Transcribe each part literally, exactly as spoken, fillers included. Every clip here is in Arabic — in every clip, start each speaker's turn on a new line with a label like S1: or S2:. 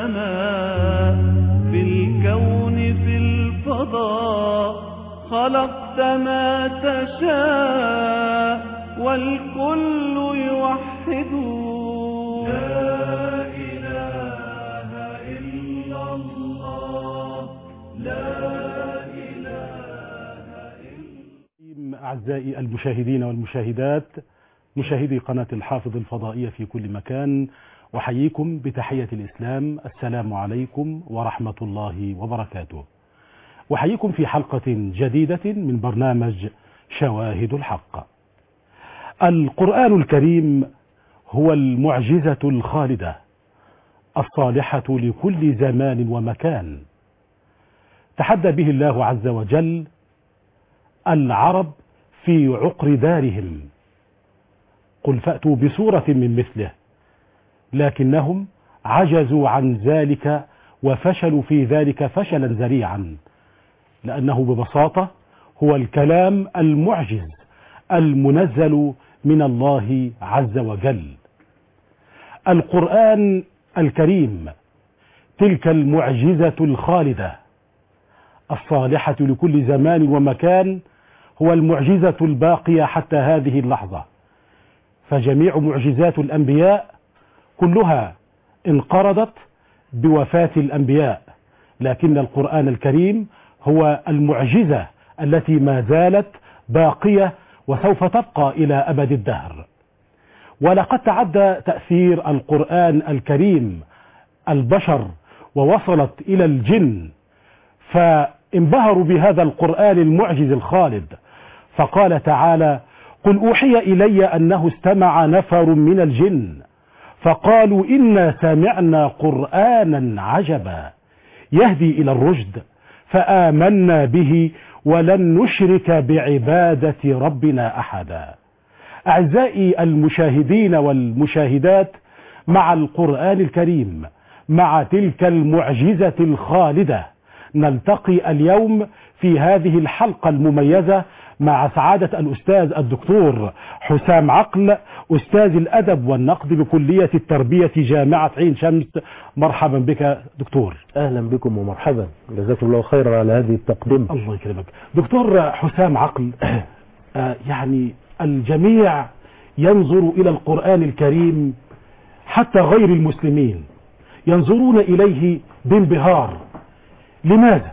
S1: السماء في الكون في الفضاء خلقت ما تشاء والكل يوحد لا إله إلا الله لا إله إلا.
S2: أعزائي المشاهدين والمشاهدات، مشاهدي قناة الحافظ الفضائية في كل مكان، أحييكم بتحية الإسلام. السلام عليكم ورحمة الله وبركاته. أحييكم في حلقة جديدة من برنامج شواهد الحق. القرآن الكريم هو المعجزة الخالدة الصالحة لكل زمان ومكان، تحدى به الله عز وجل العرب في عقر دارهم، قل فأتوا بسورة من مثله، لكنهم عجزوا عن ذلك وفشلوا في ذلك فشلا ذريعا، لأنه ببساطة هو الكلام المعجز المنزل من الله عز وجل. القرآن الكريم تلك المعجزة الخالدة الصالحة لكل زمان ومكان، هو المعجزة الباقية حتى هذه اللحظة. فجميع معجزات الأنبياء كلها انقرضت بوفاة الأنبياء، لكن القرآن الكريم هو المعجزة التي ما زالت باقية وسوف تبقى إلى أبد الدهر. ولقد تعدى تأثير القرآن الكريم البشر ووصلت إلى الجن، فانبهروا بهذا القرآن المعجز الخالد، فقال تعالى: قل أوحي إلي أنه استمع نفر من الجن فقالوا إنا سمعنا قرآنا عجبا يهدي إلى الرشد فآمنا به ولن نشرك بعبادة ربنا أحدا. أعزائي المشاهدين والمشاهدات، مع القرآن الكريم، مع تلك المعجزة الخالدة، نلتقي اليوم في هذه الحلقة المميزة مع سعادة الأستاذ الدكتور حسام عقل، أستاذ الأدب والنقد بكلية التربية جامعة عين شمس. مرحبا بك دكتور.
S3: أهلا بكم ومرحبا، جزاكم الله خيرا على هذه التقدمة.
S2: الله يكرمك دكتور حسام عقل. آه يعني الجميع ينظر إلى القرآن الكريم، حتى غير المسلمين ينظرون إليه بانبهار، لماذا؟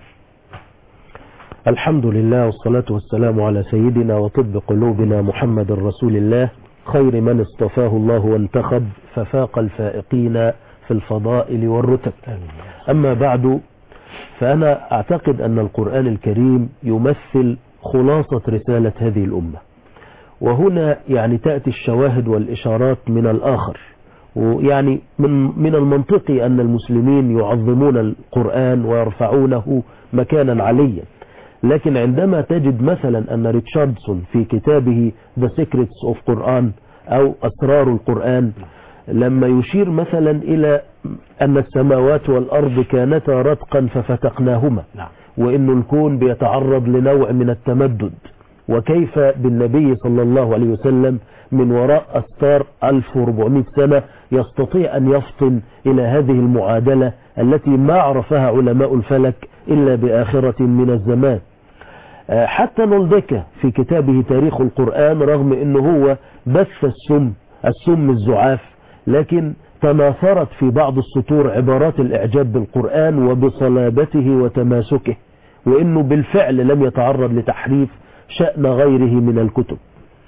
S3: الحمد لله والصلاة والسلام على سيدنا وطب قلوبنا محمد رسول الله، خير من اصطفاه الله وانتخب ففاق الفائقين في الفضائل والرتب. أما بعد، فأنا أعتقد أن القرآن الكريم يمثل خلاصة رسالة هذه الأمة، وهنا يعني تأتي الشواهد والإشارات من الآخر. ويعني من من المنطقي أن المسلمين يعظمون القرآن ويرفعونه مكانا عليا، لكن عندما تجد مثلا أن ريتشاردسون في كتابه The Secrets of Quran أو أسرار القرآن لما يشير مثلا إلى أن السماوات والأرض كانتا رتقا ففتقناهما، وإن الكون بيتعرض لنوع من التمدد، وكيف بالنبي صلى الله عليه وسلم من وراء أستار ألف وأربعمائة سنة يستطيع أن يفطن إلى هذه المعادلة التي ما عرفها علماء الفلك إلا بآخرة من الزمان. حتى نولدكه في كتابه تاريخ القرآن، رغم أنه هو بث السم السم الزعاف، لكن تناثرت في بعض السطور عبارات الإعجاب بالقرآن وبصلابته وتماسكه، وأنه بالفعل لم يتعرض لتحريف شأن غيره من الكتب.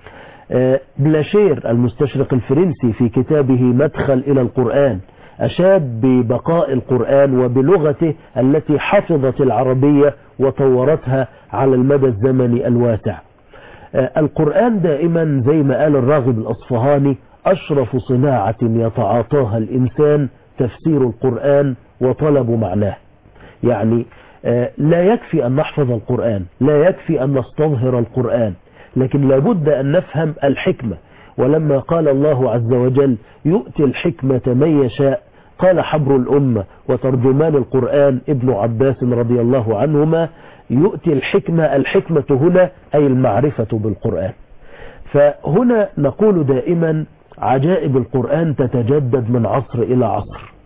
S3: بلاشير المستشرق الفرنسي في كتابه مدخل إلى القرآن أشاد ببقاء القرآن وبلغته التي حفظت العربية وطورتها على المدى الزمني الواسع. القرآن دائما زي ما قال الراغب الأصفهاني: أشرف صناعة يتعاطاها الإنسان تفسير القرآن وطلب معناه. يعني لا يكفي أن نحفظ القرآن، لا يكفي أن نستظهر القرآن، لكن لابد أن نفهم الحكمة. ولما قال الله عز وجل: يؤتي الحكمة من يشاء، قال حبر الأمة وترجمان القرآن ابن عباس رضي الله عنهما: يؤتي الحكمة، الحكمة هنا أي المعرفة بالقرآن. فهنا نقول دائما عجائب القرآن تتجدد من عصر إلى عصر،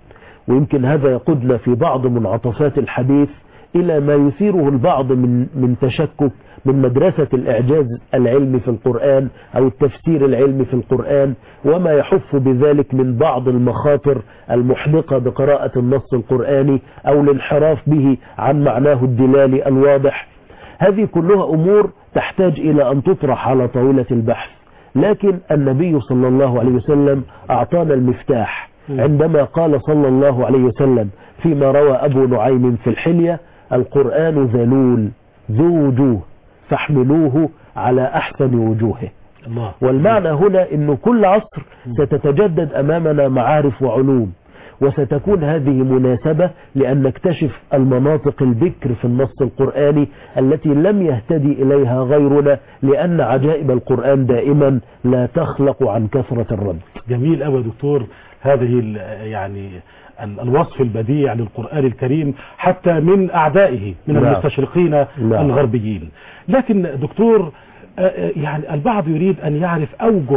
S3: ويمكن هذا يقودنا في بعض منعطفات الحديث إلى ما يثيره البعض من من تشكك من مدرسة الإعجاز العلمي في القرآن أو التفسير العلمي في القرآن، وما يحف بذلك من بعض المخاطر المحدقة بقراءة النص القرآني أو الانحراف به عن معناه الدلالي الواضح. هذه كلها أمور تحتاج إلى أن تطرح على طاولة البحث، لكن النبي صلى الله عليه وسلم أعطانا المفتاح عندما قال صلى الله عليه وسلم فيما روى أبو نعيم في الحلية: القرآن ذلول ذو وجوه فاحملوه على أحسن وجوهه.
S2: الله.
S3: والمعنى هنا أن كل عصر ستتجدد أمامنا معارف وعلوم، وستكون هذه مناسبة لأن نكتشف المناطق البكر في النص القرآني التي لم يهتدي إليها غيرنا، لأن عجائب القرآن دائما لا تخلق عن كثرة الرد.
S2: جميل أوي دكتور، هذه يعني الوصف البديع للقرآن الكريم حتى من أعدائه من
S3: نعم.
S2: المستشرقين
S3: نعم.
S2: الغربيين. لكن دكتور يعني البعض يريد أن يعرف أوجه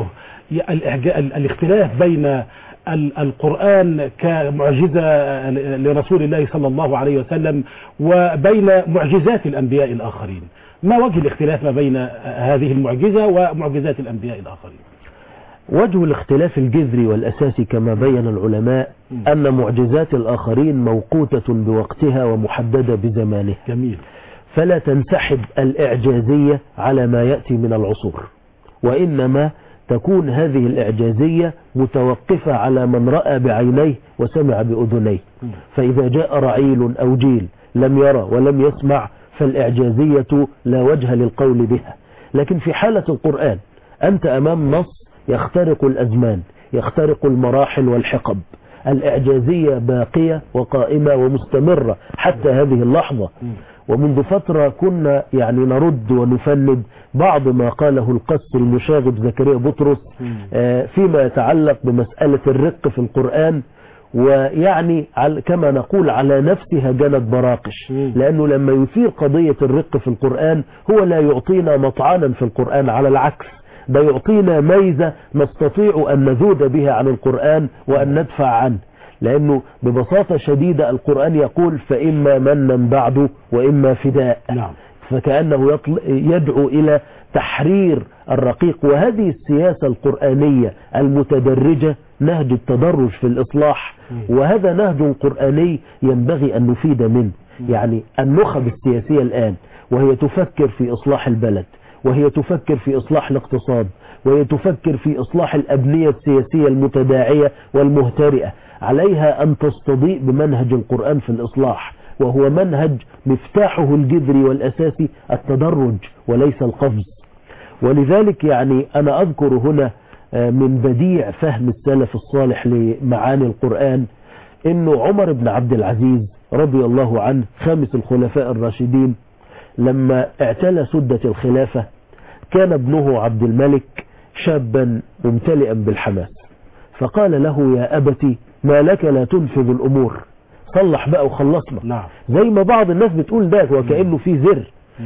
S2: الاختلاف بين القرآن كمعجزة لرسول الله صلى الله عليه وسلم وبين معجزات الأنبياء الآخرين. ما وجه الاختلاف ما بين هذه المعجزة ومعجزات الأنبياء الآخرين؟
S3: وجه الاختلاف الجذري والأساسي كما بين العلماء أن معجزات الآخرين موقوتة بوقتها ومحددة بزمانها.
S2: جميل.
S3: فلا تنسحب الإعجازية على ما يأتي من العصور، وإنما تكون هذه الإعجازية متوقفة على من رأى بعينيه وسمع بأذنيه. فإذا جاء رعيل أو جيل لم يرى ولم يسمع فالإعجازية لا وجه للقول بها. لكن في حالة القرآن أنت أمام نص يخترق الأزمان، يخترق المراحل والحقب، الإعجازية باقية وقائمة ومستمرة حتى هذه اللحظة. ومنذ فترة كنا يعني نرد ونفند بعض ما قاله القس المشاغب زكريا بطرس فيما يتعلق بمسألة الرق في القرآن، ويعني كما نقول على نفسها جنت براقش، لأنه لما يثير قضية الرق في القرآن هو لا يعطينا مطعنا في القرآن، على العكس ده يعطينا ميزة نستطيع أن نذود بها عن القرآن وأن ندفع عنه، لأنه ببساطة شديدة القرآن يقول فإما منا بعد وإما فداء.
S2: نعم.
S3: فكأنه يدعو إلى تحرير الرقيق، وهذه السياسة القرآنية المتدرجة نهج التدرج في الإصلاح، وهذا نهج قرآني ينبغي أن نفيد منه. يعني النخب السياسية الآن وهي تفكر في إصلاح البلد، وهي تفكر في إصلاح الاقتصاد، وهي تفكر في إصلاح الأبنية السياسية المتداعية والمهترئة، عليها أن تستضيء بمنهج القرآن في الإصلاح، وهو منهج مفتاحه الجذري والأساسي التدرج وليس القفز. ولذلك يعني أنا أذكر هنا من بديع فهم السلف الصالح لمعاني القرآن إنه عمر بن عبد العزيز رضي الله عنه خامس الخلفاء الراشدين لما اعتلى سدة الخلافة كان ابنه عبد الملك شابا ممتلئا بالحماس، فقال له يا أبتي ما لك لا تنفذ الأمور، صلح بقى وخلصنا.
S2: نعم.
S3: زي ما بعض الناس بتقول ده وكأنه في زر.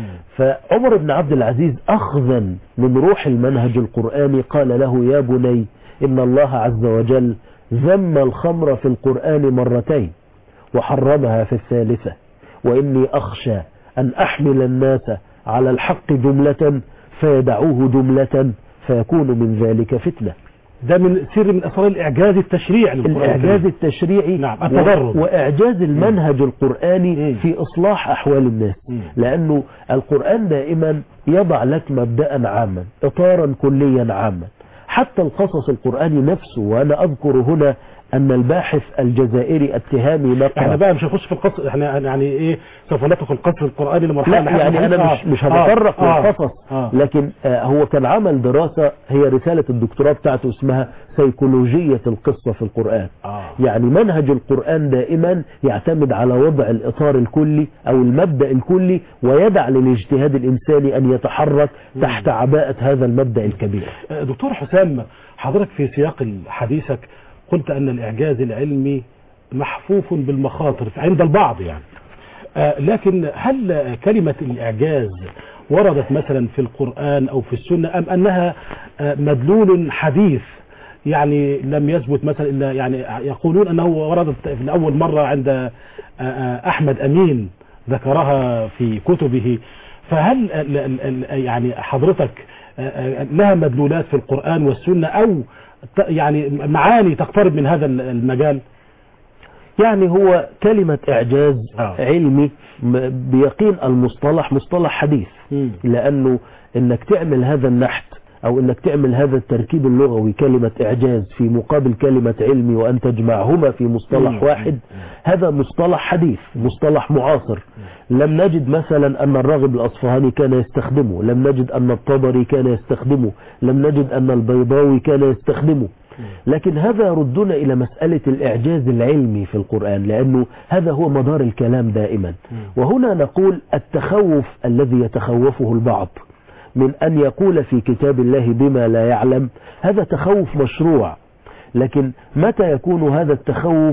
S3: فعمر بن عبد العزيز أخذا من روح المنهج القرآني قال له يا بني إن الله عز وجل ذم الخمر في القرآن مرتين وحرمها في الثالثة، وإني أخشى أن أحمل الناس على الحق جملة فيدعوه جملة فيكون من ذلك فتنة.
S2: ده من سر من أسرار الإعجاز التشريعي للقرآن.
S3: الإعجاز التشريعي.
S2: نعم. التدرج
S3: وإعجاز المنهج القرآني في إصلاح أحوال الناس، لأنه القرآن دائما يضع لك مبدأ عاما، إطارا كليا عاما، حتى القصص القرآني نفسه. وأنا أذكر هنا أن الباحث الجزائري التهامي نقل.
S2: احنا بقى مش هنخش في القصص، احنا يعني ايه سوف ندخل القصص القرآني لمرحلة.
S3: لا يعني أنا مش مش هتطرق
S2: آه.
S3: للقصص. آه. لكن آه هو كان عمل دراسة هي رسالة الدكتوراه بتاعته اسمها سيكولوجية القصة في القرآن.
S2: آه.
S3: يعني منهج القرآن دائما يعتمد على وضع الإطار الكلي أو المبدأ الكلي، ويدع للاجتهاد الإنساني أن يتحرك تحت عباءة هذا المبدأ الكبير.
S2: دكتور حسام، حضرتك في سياق حديثك قلت أن الإعجاز العلمي محفوف بالمخاطر عند البعض يعني، آه لكن هل كلمة الإعجاز وردت مثلا في القرآن أو في السنة، أم أنها آه مدلول حديث يعني لم يثبت مثلا إلا يعني يقولون أنه وردت لأول مرة عند أحمد أمين ذكرها في كتبه. فهل يعني حضرتك لها مدلولات في القرآن والسنة أو يعني معاني تقترب من هذا المجال؟
S3: يعني هو كلمة إعجاز
S2: آه.
S3: علمي بيقين المصطلح مصطلح حديث،
S2: مم.
S3: لأنه إنك تعمل هذا النحت أو إنك تعمل هذا التركيب اللغوي كلمة إعجاز في مقابل كلمة علمي وأن تجمعهما في مصطلح
S2: مم.
S3: واحد، هذا مصطلح حديث، مصطلح معاصر. لم نجد مثلا أن الراغب الأصفهاني كان يستخدمه، لم نجد أن الطبري كان يستخدمه، لم نجد أن البيضاوي كان يستخدمه. لكن هذا يردنا إلى مسألة الإعجاز العلمي في القرآن، لأنه هذا هو مدار الكلام دائما. وهنا نقول التخوف الذي يتخوفه البعض من أن يقول في كتاب الله بما لا يعلم، هذا تخوف مشروع، لكن متى يكون هذا التخوف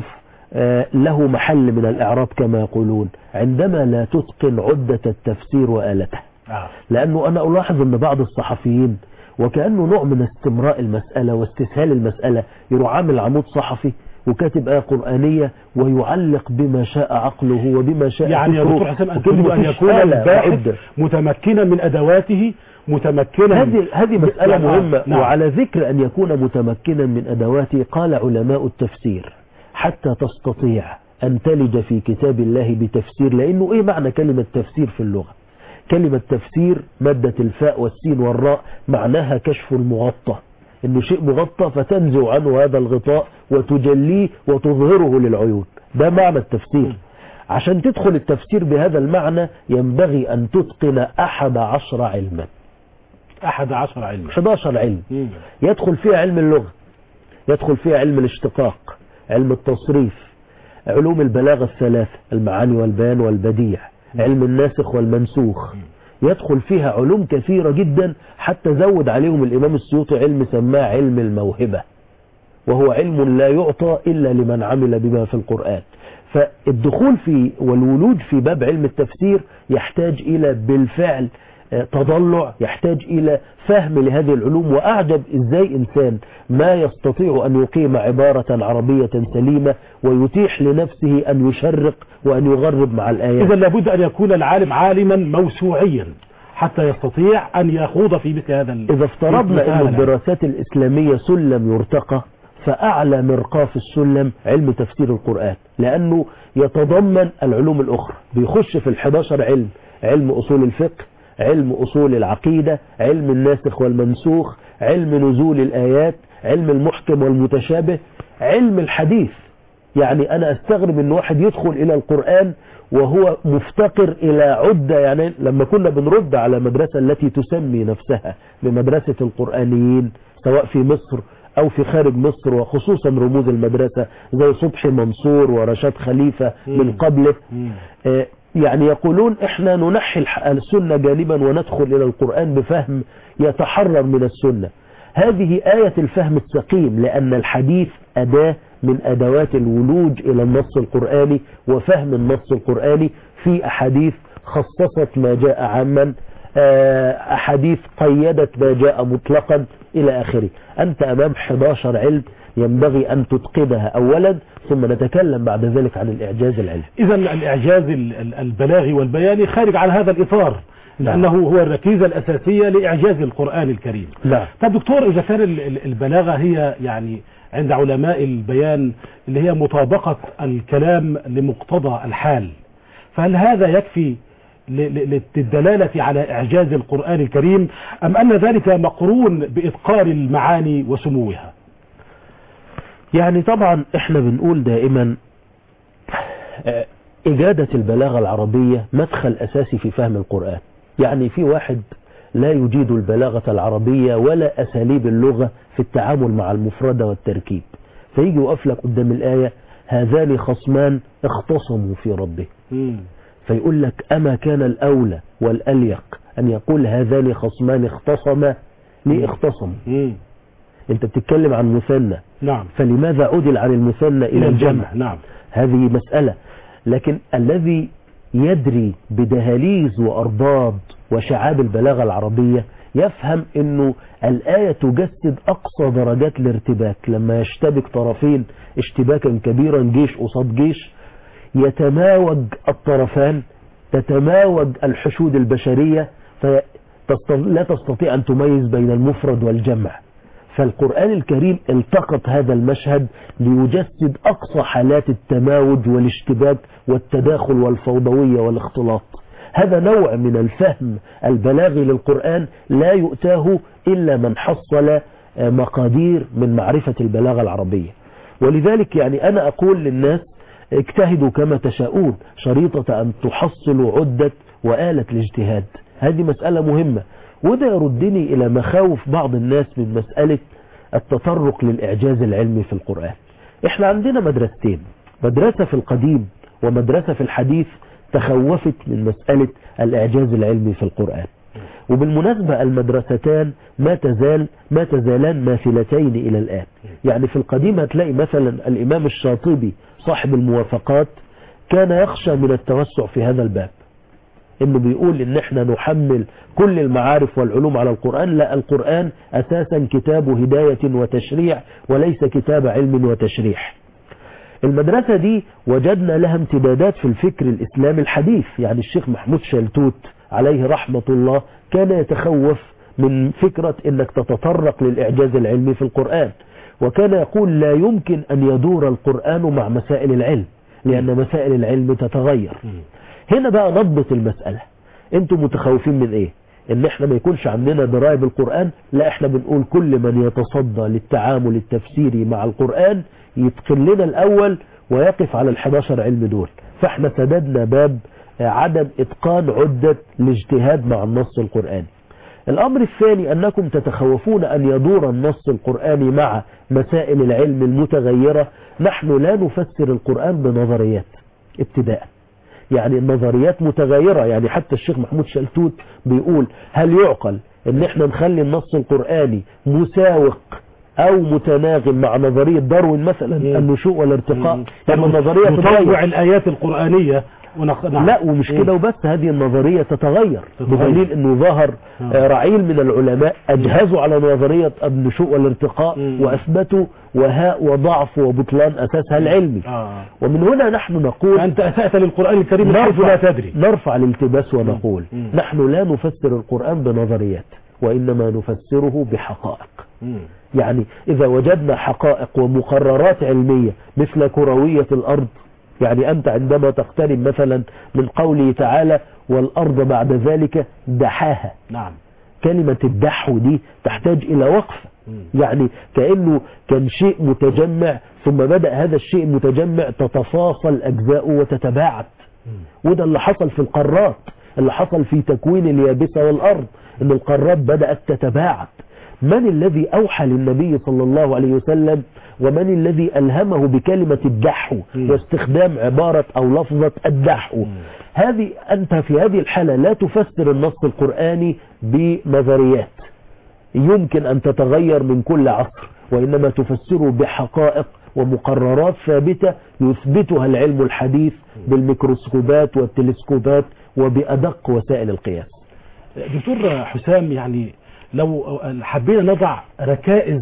S3: له محل من الإعراب كما يقولون؟ عندما لا تتقن عدة التفسير وآلته. لأنه أنا ألاحظ أن بعض الصحفيين وكأنه نوع من استمراء المسألة واستسهال المسألة، يروح عامل عمود صحفي وكاتب آية قرآنية ويعلق بما شاء عقله وبما شاء
S2: يعني يا دكتور حسام أن تريد أن يكون الباحث متمكنا من أدواته، متمكنا.
S3: هذه هذه مسألة
S2: يعني
S3: مهمة.
S2: نعم.
S3: وعلى ذكر أن يكون متمكنا من أدواته، قال علماء التفسير حتى تستطيع أن تلج في كتاب الله بتفسير، لأنه إيه معنى كلمة تفسير في اللغة؟ كلمة تفسير مادة الفاء والسين والراء معناها كشف المغطى، انه شيء مغطى فتنزع عنه هذا الغطاء وتجليه وتظهره للعيون، ده معنى التفسير. عشان تدخل التفسير بهذا المعنى ينبغي ان تتقن احد عشر علما.
S2: احد عشر علما،
S3: احد عشر علم.
S2: مم.
S3: يدخل فيها علم اللغة، يدخل فيها علم الاشتقاق، علم التصريف، علوم البلاغة الثلاثة، المعاني والبيان والبديع، علم الناسخ والمنسوخ، يدخل فيها علوم كثيرة جدا، حتى زود عليهم الإمام السيوطي علم سماه علم الموهبة، وهو علم لا يعطى إلا لمن عمل بما في القرآن. فالدخول في والولوج في باب علم التفسير يحتاج إلى بالفعل تضلع، يحتاج إلى فهم لهذه العلوم. وأعجب إزاي إنسان ما يستطيع أن يقيم عبارة عربية سليمة ويتيح لنفسه أن يشرق وأن يغرب مع الآيات.
S2: إذا لابد أن يكون العالم عالما موسوعيا حتى يستطيع أن يخوض في مثل هذا.
S3: إذا افترضنا أن الدراسات الإسلامية سلم يرتقى، فأعلى مرقى في السلم علم تفسير القرآن، لأنه يتضمن العلوم الأخرى، بيخش في الحداشر علم: علم أصول الفقه، علم أصول العقيدة، علم الناسخ والمنسوخ، علم نزول الآيات، علم المحكم والمتشابه، علم الحديث. يعني أنا أستغرب أن واحد يدخل إلى القرآن وهو مفتقر إلى عدة. يعني لما كنا بنرد على مدرسة التي تسمي نفسها بمدرسة القرآنيين سواء في مصر أو في خارج مصر، وخصوصا رموز المدرسة زي صبحي منصور ورشاد خليفة من قبله، آه يعني يقولون احنا ننحي السنة جانبا وندخل الى القرآن بفهم يتحرر من السنة. هذه آية الفهم السقيم، لأن الحديث أداة من أدوات الولوج إلى النص القرآني وفهم النص القرآني. في أحاديث خصصت ما جاء عاما، أحاديث قيدت ما جاء مطلقا إلى آخره. أنت أمام حداشر علم ينبغي أن تتقنها أولا، ثم نتكلم بعد ذلك عن الإعجاز العلمي.
S2: إذا الإعجاز البلاغي والبياني خارج عن هذا الإطار، لأنه هو الركيزة الأساسية لإعجاز القرآن الكريم.
S3: لا.
S2: طب دكتور، إذا كان البلاغة هي يعني عند علماء البيان اللي هي مطابقة الكلام لمقتضى الحال، فهل هذا يكفي للدلالة على إعجاز القرآن الكريم، أم أن ذلك مقرون بإتقان المعاني وسموها؟
S3: يعني طبعا احنا بنقول دائما إجادة البلاغة العربية مدخل أساسي في فهم القرآن. يعني في واحد لا يجيد البلاغة العربية ولا أساليب اللغة في التعامل مع المفردة والتركيب، فيجي يقف لك قدام الآية: هذان خصمان اختصموا في ربه، فيقول لك: أما كان الأولى والأليق أن يقول هذان خصمان اختصما؟ ليه اختصموا؟ انت بتتكلم عن مثنى،
S2: نعم،
S3: فلماذا عدل عن المثنى إلى الجمع؟
S2: نعم،
S3: هذه مسألة. لكن الذي يدري بدهاليز وأرباط وشعاب البلاغة العربية يفهم انه الآية تجسد اقصى درجات الارتباك. لما يشتبك طرفين اشتباكا كبيرا، جيش قصاد جيش، يتماوج الطرفان، تتماوج الحشود البشرية، فلا تستطيع ان تميز بين المفرد والجمع. فالقرآن الكريم التقط هذا المشهد ليجسد أقصى حالات التماوج والاشتباك والتداخل والفوضوية والاختلاط. هذا نوع من الفهم البلاغي للقرآن لا يؤتاه إلا من حصل مقادير من معرفة البلاغة العربية. ولذلك يعني أنا أقول للناس اجتهدوا كما تشاءون، شريطة أن تحصلوا عدة وآلة الاجتهاد. هذه مسألة مهمة، وده يردني إلى مخاوف بعض الناس من مسألة التطرق للإعجاز العلمي في القرآن. احنا عندنا مدرستين، مدرسة في القديم ومدرسة في الحديث تخوفت من مسألة الإعجاز العلمي في القرآن. وبالمناسبة المدرستان ما تزال ما تزالان ماثلتين إلى الآن. يعني في القديم هتلاقي مثلا الإمام الشاطبي صاحب الموافقات كان يخشى من التوسع في هذا الباب، انه بيقول ان احنا نحمل كل المعارف والعلوم على القرآن. لا، القرآن اساسا كتاب هداية وتشريع وليس كتاب علم وتشريح. المدرسة دي وجدنا لها امتدادات في الفكر الاسلامي الحديث. يعني الشيخ محمود شلتوت عليه رحمة الله كان يتخوف من فكرة انك تتطرق للاعجاز العلمي في القرآن، وكان يقول لا يمكن ان يدور القرآن مع مسائل العلم، لان مسائل العلم تتغير. هنا بقى نضبط المسألة. انتم متخوفين من ايه؟ ان احنا ما يكونش عندنا دراية بالقرآن؟ لا، احنا بنقول كل من يتصدى للتعامل التفسيري مع القرآن يتقن لنا الاول ويقف على الحداشر علم دول. فاحنا سددنا باب عدم اتقان عدة الاجتهاد مع النص القرآني. الامر الثاني انكم تتخوفون ان يدور النص القرآني مع مسائل العلم المتغيرة. نحن لا نفسر القرآن بنظريات ابتداء، يعني النظريات متغيرة. يعني حتى الشيخ محمود شلتوت بيقول هل يعقل ان احنا نخلي النص القرآني مساوق او متناغم مع نظرية داروين مثلا النشوء والارتقاء؟ يعني النظرية
S2: تتغير الآيات القرآنية ونخ...
S3: لا، ومش كده وبس، هذه النظرية تتغير بدليل انه ظهر رعيل من العلماء اجهزوا على نظرية النشوء والارتقاء مم. واثبتوا وهاء وضعف وبطلان اساسها العلمي. آه. ومن هنا نحن نقول
S2: انت اسأت للقرآن الكريم حيث لا تدري.
S3: نرفع الالتباس ونقول مم. نحن لا نفسر القرآن بنظريات، وانما نفسره بحقائق. مم. يعني اذا وجدنا حقائق ومقررات علمية مثل كروية الارض، يعني أنت عندما تقترب مثلا من قوله تعالى والأرض بعد ذلك دحاها.
S2: نعم.
S3: كلمة الدحو دي تحتاج إلى وقف. يعني كأنه كان شيء متجمع ثم بدأ هذا الشيء المتجمع تتفاصل أجزاؤه وتتباعد. وده اللي حصل في القارات، اللي حصل في تكوين اليابسة والأرض، إن القارات بدأت تتباعد. من الذي أوحى للنبي صلى الله عليه وسلم ومن الذي ألهمه بكلمة الدحو واستخدام عبارة أو لفظة الدحو؟ هذه أنت في هذه الحالة لا تفسر النص القرآني بنظريات يمكن أن تتغير من كل عصر، وإنما تفسره بحقائق ومقررات ثابتة يثبتها العلم الحديث بالميكروسكوبات والتلسكوبات وبأدق وسائل القياس.
S2: دكتور حسام، يعني لو حبينا نضع ركائز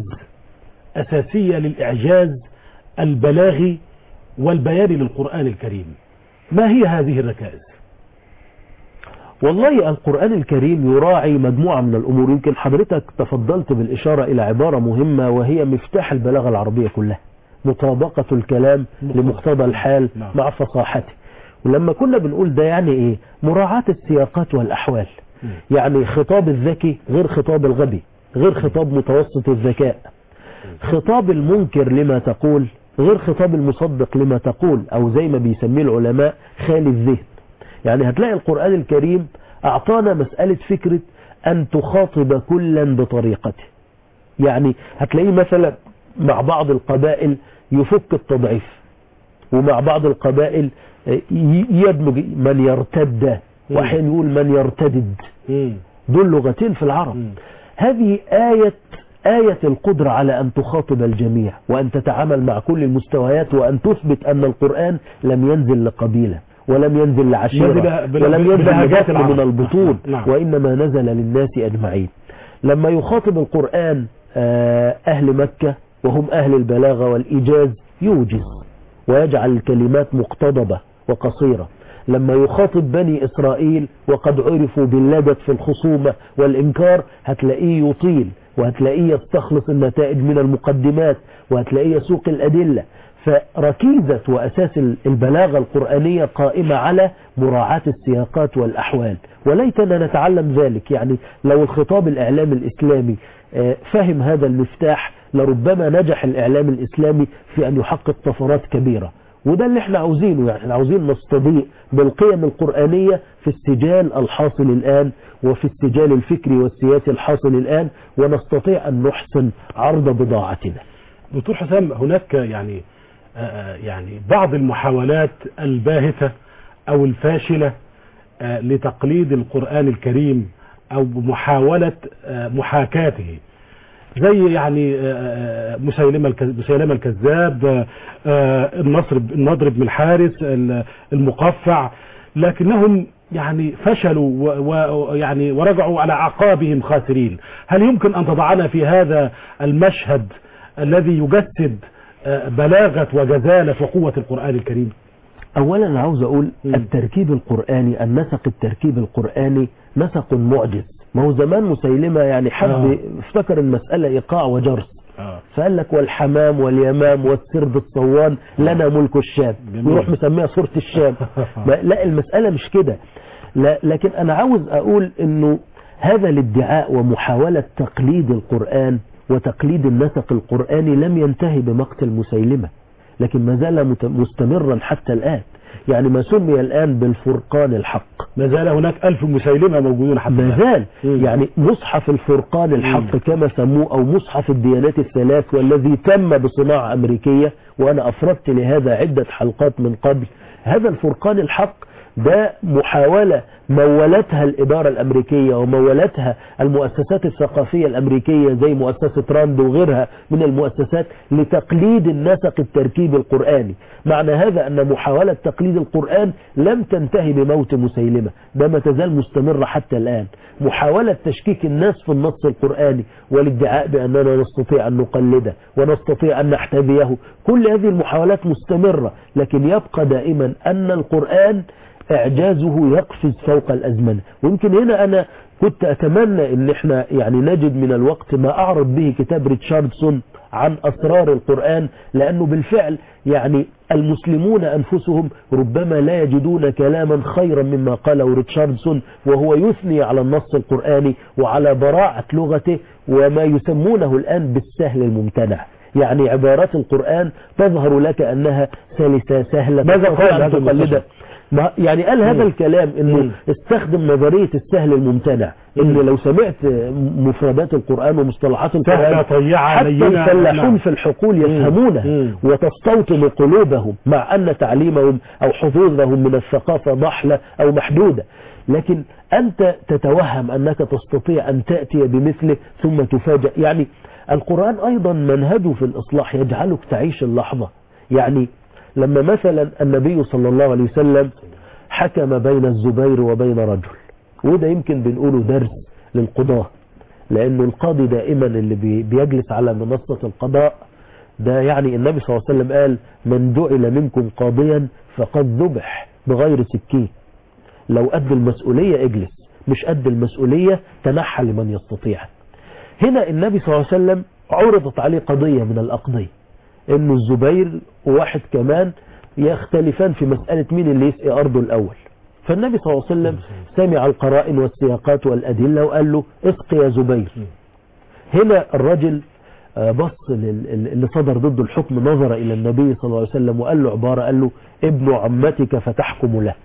S2: أساسية للإعجاز البلاغي والبياني للقرآن الكريم، ما هي هذه الركائز؟
S3: والله القرآن الكريم يراعي مجموعة من الأمور. يمكن حضرتك تفضلت بالإشارة إلى عبارة مهمة وهي مفتاح البلاغة العربية كلها، مطابقة الكلام لمقتضى الحال مع فصاحته. ولما كنا بنقول ده يعني إيه؟ مراعاة السياقات والأحوال. يعني خطاب الذكي غير خطاب الغبي، غير خطاب متوسط الذكاء. خطاب المنكر لما تقول غير خطاب المصدق لما تقول، أو زي ما بيسميه العلماء خالي الذهن. يعني هتلاقي القرآن الكريم أعطانا مسألة فكرة أن تخاطب كلا بطريقته. يعني هتلاقيه مثلا مع بعض القبائل يفك التضعيف، ومع بعض القبائل يدمج من يرتد، وأحيانا يقول من يرتدد. دول لغتين في العرب. هذه آية آية القدرة على أن تخاطب الجميع وأن تتعامل مع كل المستويات، وأن تثبت أن القرآن لم ينزل لقبيلة ولم ينزل لعشيرة ولم ينزل لجهة من البطون، وإنما نزل للناس أجمعين. لما يخاطب القرآن أهل مكة وهم أهل البلاغة والإيجاز يوجز ويجعل الكلمات مقتضبة وقصيرة. لما يخاطب بني إسرائيل وقد عرفوا باللدد في الخصومة والإنكار هتلاقيه يطيل، وهتلاقيه يستخلص النتائج من المقدمات، وهتلاقيه يسوق الأدلة. فركيزة وأساس البلاغة القرآنية قائمة على مراعاة السياقات والأحوال، وليتنا نتعلم ذلك. يعني لو الخطاب الإعلامي الإسلامي فهم هذا المفتاح لربما نجح الإعلام الإسلامي في أن يحقق طفرات كبيرة، وده اللي احنا عاوزينه. يعني احنا عاوزين نستضيء بالقيم القرآنية في السجال الحاصل الآن وفي السجال الفكري والسياسي الحاصل الآن، ونستطيع أن نحسن عرض بضاعتنا.
S2: دكتور حسام، هناك يعني آه يعني بعض المحاولات الباهتة أو الفاشلة آه لتقليد القرآن الكريم أو محاولة آه محاكاته، زي يعني مسيلمة مسيلمة الكذاب، النصر النضر بن الحارث، المقفع، لكنهم يعني فشلوا ويعني ورجعوا على أعقابهم خاسرين. هل يمكن أن تضعنا في هذا المشهد الذي يجسد بلاغة وجزالة وقوة القرآن الكريم؟
S3: أولا أنا عاوز أقول التركيب القرآني، النسق التركيب القرآني نسق معجز. ما هو زمان مسيلمة يعني حب آه. افتكر المسألة إيقاع وجرس، آه. فقال لك والحمام واليمام والسرد الصوان لنا ملك الشام، ويروح مسميها صورة الشام. لا، المسألة مش كده. لا، لكن أنا عاوز أقول إنه هذا الادعاء ومحاولة تقليد القرآن وتقليد النسق القرآني لم ينتهي بمقتل مسيلمة، لكن ما زال مستمرا حتى الآن. يعني ما سمي الآن بالفرقان الحق،
S2: ما زال هناك ألف مسيلمة موجودون حتى
S3: ما زال. يعني مصحف الفرقان الحق كما سموه، أو مصحف الديانات الثلاث، والذي تم بصناعة أمريكية، وأنا أفردت لهذا عدة حلقات من قبل. هذا الفرقان الحق ده محاولة مولتها الإدارة الأمريكية ومولتها المؤسسات الثقافية الأمريكية زي مؤسسة راند وغيرها من المؤسسات لتقليد النسق التركيب القرآني. معنى هذا أن محاولة تقليد القرآن لم تنتهي بموت مسيلمة، ده ما تزال مستمرة حتى الآن. محاولة تشكيك الناس في النص القرآني والادعاء بأننا نستطيع أن نقلده ونستطيع أن نحتذيه، كل هذه المحاولات مستمرة، لكن يبقى دائما أن القرآن إعجازه يقفز فوق الأزمنة. ويمكن هنا أنا كنت أتمنى أن احنا يعني نجد من الوقت ما أعرض به كتاب ريتشاردسون عن أسرار القرآن، لأنه بالفعل يعني المسلمون أنفسهم ربما لا يجدون كلاما خيرا مما قاله ريتشاردسون، وهو يثني على النص القرآني وعلى براعة لغته وما يسمونه الآن بالسهل الممتنع. يعني عبارات القرآن تظهر لك أنها سلسة سهلة.
S2: ماذا قال هذا المقلدة؟
S3: يعني قال هذا الكلام انه مم. استخدم نظرية السهل الممتنع، ان لو سمعت مفردات القرآن ومصطلحات القرآن حتى الفلاحون في الحقول يفهمونها وتستوطن قلوبهم، مع ان تعليمهم او حظوظهم من الثقافة ضحلة او محدودة. لكن انت تتوهم انك تستطيع ان تأتي بمثله ثم تفاجأ. يعني القرآن ايضا منهجه في الاصلاح يجعلك تعيش اللحظة. يعني لما مثلا النبي صلى الله عليه وسلم حكم بين الزبير وبين رجل، وده يمكن بنقوله درس للقضاة، لأنه القاضي دائما اللي بيجلس على منصة القضاء ده يعني النبي صلى الله عليه وسلم قال من جعل منكم قاضيا فقد ذبح بغير سكين. لو قد المسؤولية اجلس، مش قد المسؤولية تنحى لمن يستطيع. هنا النبي صلى الله عليه وسلم عرضت عليه قضية من الأقضية، انه الزبير وواحد كمان يختلفان في مسألة مين اللي يسقي أرضه الأول. فالنبي صلى الله عليه وسلم سمع القرائن والسياقات والأدلة وقال له اسقي يا زبير. هنا الرجل بص اللي صدر ضد الحكم، نظر إلى النبي صلى الله عليه وسلم وقال له عبارة، قال له ابن عمتك فتحكم له.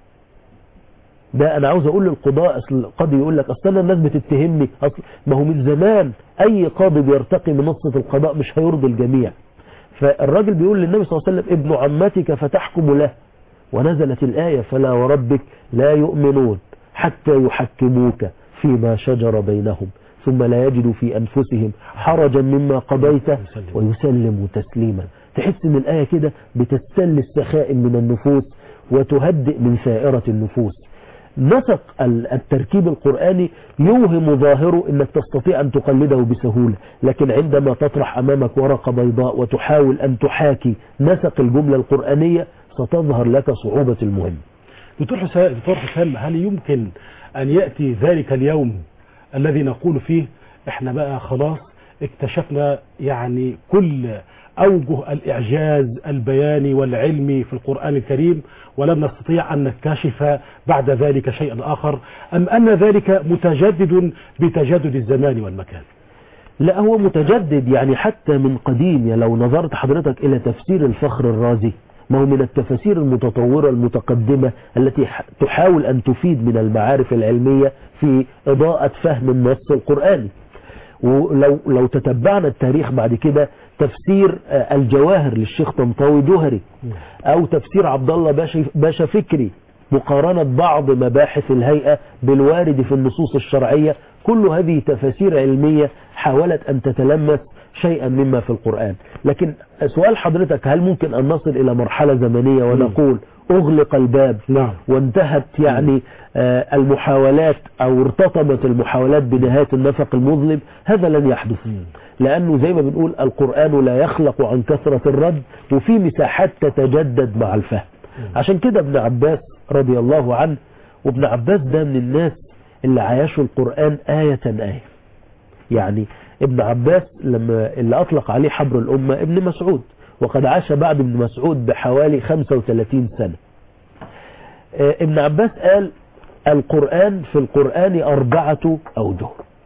S3: ده أنا عاوز أقول للقضاء، أصل القاضي يقول لك أصل أنا الناس بتتهمني، أصل ما هو من زمان أي قاضي بيرتقي من منصة القضاء مش هيرضي الجميع. فالراجل بيقول للنبي صلى الله عليه وسلم ابن عمتك فتحكم له، ونزلت الآية فلا وربك لا يؤمنون حتى يحكموك فيما شجر بينهم ثم لا يجدوا في أنفسهم حرجا مما قضيت ويسلموا تسليما. تحس ان الآية كده بتستل السخائم من النفوس وتهدئ من سائرة النفوس. نسق التركيب القرآني يوهم ظاهره انك تستطيع ان تقلده بسهولة، لكن عندما تطرح امامك ورقة بيضاء وتحاول ان تحاكي نسق الجملة القرآنية ستظهر لك صعوبة المهم.
S2: دكتور حسام دكتور حسام هل يمكن ان يأتي ذلك اليوم الذي نقول فيه احنا بقى خلاص اكتشفنا يعني كل أوجه الإعجاز البياني والعلمي في القرآن الكريم ولم نستطيع أن نكتشف بعد ذلك شيئا آخر، أم أن ذلك متجدد بتجدد الزمان والمكان؟
S3: لا، هو متجدد يعني حتى من قديم. يعني لو نظرت حضرتك إلى تفسير الفخر الرازي، ما هو من التفاسير المتطورة المتقدمة التي تحاول أن تفيد من المعارف العلمية في إضاءة فهم النص القرآني. ولو لو تتبعنا التاريخ بعد كده، تفسير الجواهر للشيخ طنطاوي جوهري، او تفسير عبد الله باشا, باشا فكري، مقارنة بعض مباحث الهيئة بالوارد في النصوص الشرعية، كل هذه تفاسير علمية حاولت ان تتلمس شيئا مما في القرآن. لكن سؤال حضرتك، هل ممكن ان نصل الى مرحلة زمنية ونقول اغلق الباب
S2: نعم.
S3: وانتهت يعني آه المحاولات او ارتطمت المحاولات بنهاية النفق المظلم؟ هذا لن يحدث، لانه زي ما بنقول القرآن لا يخلق عن كثرة الرد، وفي مساحات تتجدد مع الفهم. عشان كده ابن عباس رضي الله عنه، وابن عباس ده من الناس اللي عايشوا القرآن آية آية. يعني ابن عباس لما اللي اطلق عليه حبر الامة ابن مسعود، وقد عاش بعد ابن مسعود بحوالي خمسة وثلاثين سنة. ابن عباس قال القرآن في القرآن أربعة أوجه،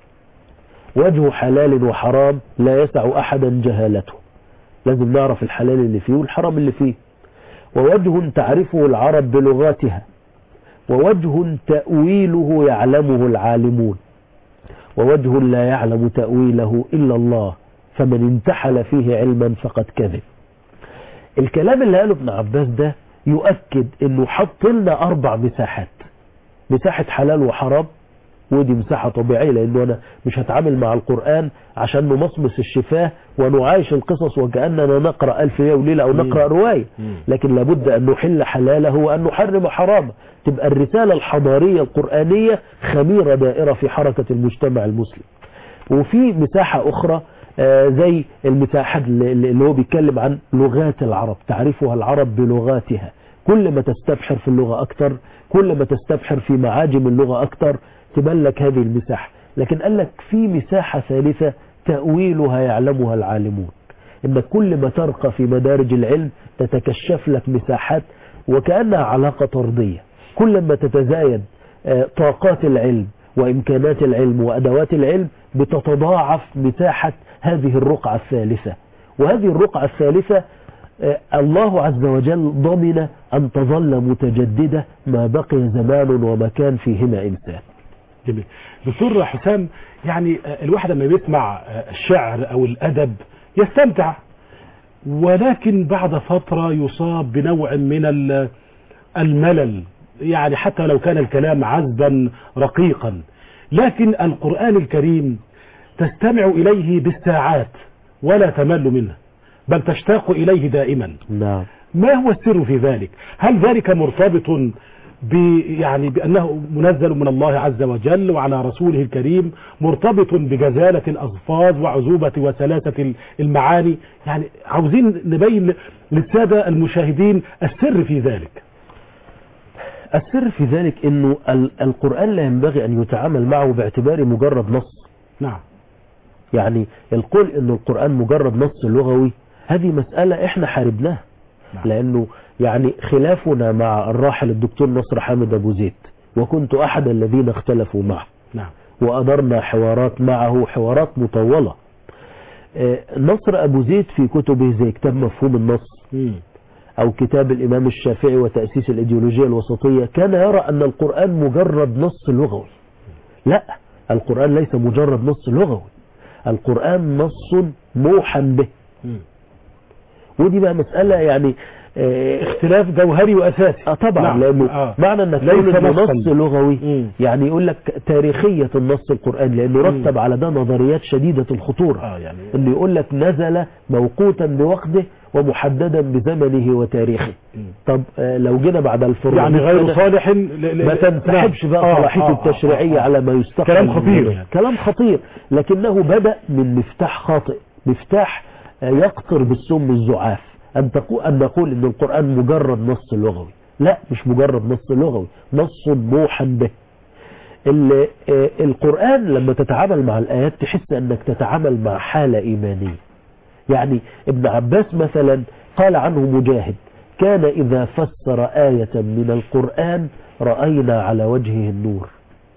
S3: وجه حلال وحرام لا يسع أحدا جهالته، لازم نعرف الحلال اللي فيه والحرام اللي فيه، ووجه تعرفه العرب بلغاتها، ووجه تأويله يعلمه العالمون، ووجه لا يعلم تأويله إلا الله، فمن انتحل فيه علما فقد كذب. الكلام اللي قاله ابن عباس ده يؤكد انه حط لنا اربع مساحات: مساحة حلال وحرام، ودي مساحة طبيعية، لانه انا مش هتعامل مع القرآن عشان نمصمص الشفاه ونعايش القصص وكأننا نقرأ ألف ليلة وليلة او نقرأ رواية، لكن لابد ان نحل حلاله وان نحرم حرامه. تبقى الرسالة الحضارية القرآنية خميرة دائرة في حركة المجتمع المسلم. وفي مساحة اخرى آه زي المساحة اللي هو بيتكلم عن لغات العرب، تعرفها العرب بلغاتها، كل ما تستبحر في اللغة اكتر، كل ما تستبحر في معاجم اللغة اكتر تبان لك هذه المساحة. لكن قال لك في مساحة ثالثة تأويلها يعلمها العالمون، ان كل ما ترقى في مدارج العلم تتكشف لك مساحات وكأنها علاقة طردية. كل ما تتزايد آه طاقات العلم وإمكانات العلم وأدوات العلم بتتضاعف مساحة هذه الرقعة الثالثة. وهذه الرقعة الثالثة الله عز وجل ضمن أن تظل متجددة ما بقي زمان ومكان فيهما إنسان.
S2: جميل. دكتور حسام، يعني الواحد لما بيسمع الشعر أو الأدب يستمتع، ولكن بعد فترة يصاب بنوع من الملل، يعني حتى لو كان الكلام عذبا رقيقا، لكن القرآن الكريم تستمع إليه بالساعات ولا تمل منه، بل تشتاق إليه دائما.
S3: نعم.
S2: ما هو السر في ذلك؟ هل ذلك مرتبط ب يعني بأنه منزل من الله عز وجل وعلى رسوله الكريم، مرتبط بجزالة الألفاظ وعذوبة وسلاسة المعاني؟ يعني عاوزين نبين للسادة المشاهدين السر في ذلك.
S3: السر في ذلك انه القرآن لا ينبغي ان يتعامل معه باعتباره مجرد نص.
S2: نعم.
S3: يعني القول ان القرآن مجرد نص لغوي هذه مسألة احنا حاربناها. نعم. لانه يعني خلافنا مع الراحل الدكتور نصر حامد ابو زيد، وكنت احد الذين اختلفوا معه.
S2: نعم.
S3: وادرنا حوارات معه، حوارات مطولة. نصر ابو زيد في كتبه زي كتاب مفهوم النص م. او كتاب الامام الشافعي وتأسيس الايديولوجية الوسطية، كان يرى ان القرآن مجرد نص لغوي. لا، القرآن ليس مجرد نص لغوي، القرآن نص موحى به. م. ودي بقى مسألة يعني آه،
S2: اختلاف جوهري واساسي.
S3: اه طبعا
S2: نعم.
S3: لانه
S2: آه.
S3: معنى انك
S2: ليس
S3: تقول انه
S2: نصاً.
S3: نص لغوي
S2: مم.
S3: يعني يقول لك تاريخية النص القرآني، لانه رتب على ده نظريات شديدة الخطورة.
S2: اه يعني
S3: انه يقول لك نزل موقوتا بوقته ومحددا بزمنه وتاريخه.
S2: مم.
S3: طب آه، لو جينا بعد الفروع
S2: يعني غير صالح ل- ل-
S3: ما تنسحبش
S2: نعم.
S3: بقى
S2: آه،
S3: صلاحيته
S2: آه، آه،
S3: التشريعية
S2: آه.
S3: على ما يستقبل
S2: كلام
S3: من
S2: خطير
S3: هنا.
S2: يعني.
S3: كلام خطير، لكنه بدأ من مفتاح خاطئ، مفتاح آه، يقطر بالسم الزعاف، أن تقول أن نقول إن القرآن مجرد نص لغوي. لا، مش مجرد نص لغوي، نص موحى به. ال- آه، القرآن لما تتعامل مع الآيات تحس أنك تتعامل مع حالة إيمانية. يعني ابن عباس مثلا قال عنه مجاهد: كان إذا فسر آية من القرآن رأينا على وجهه النور.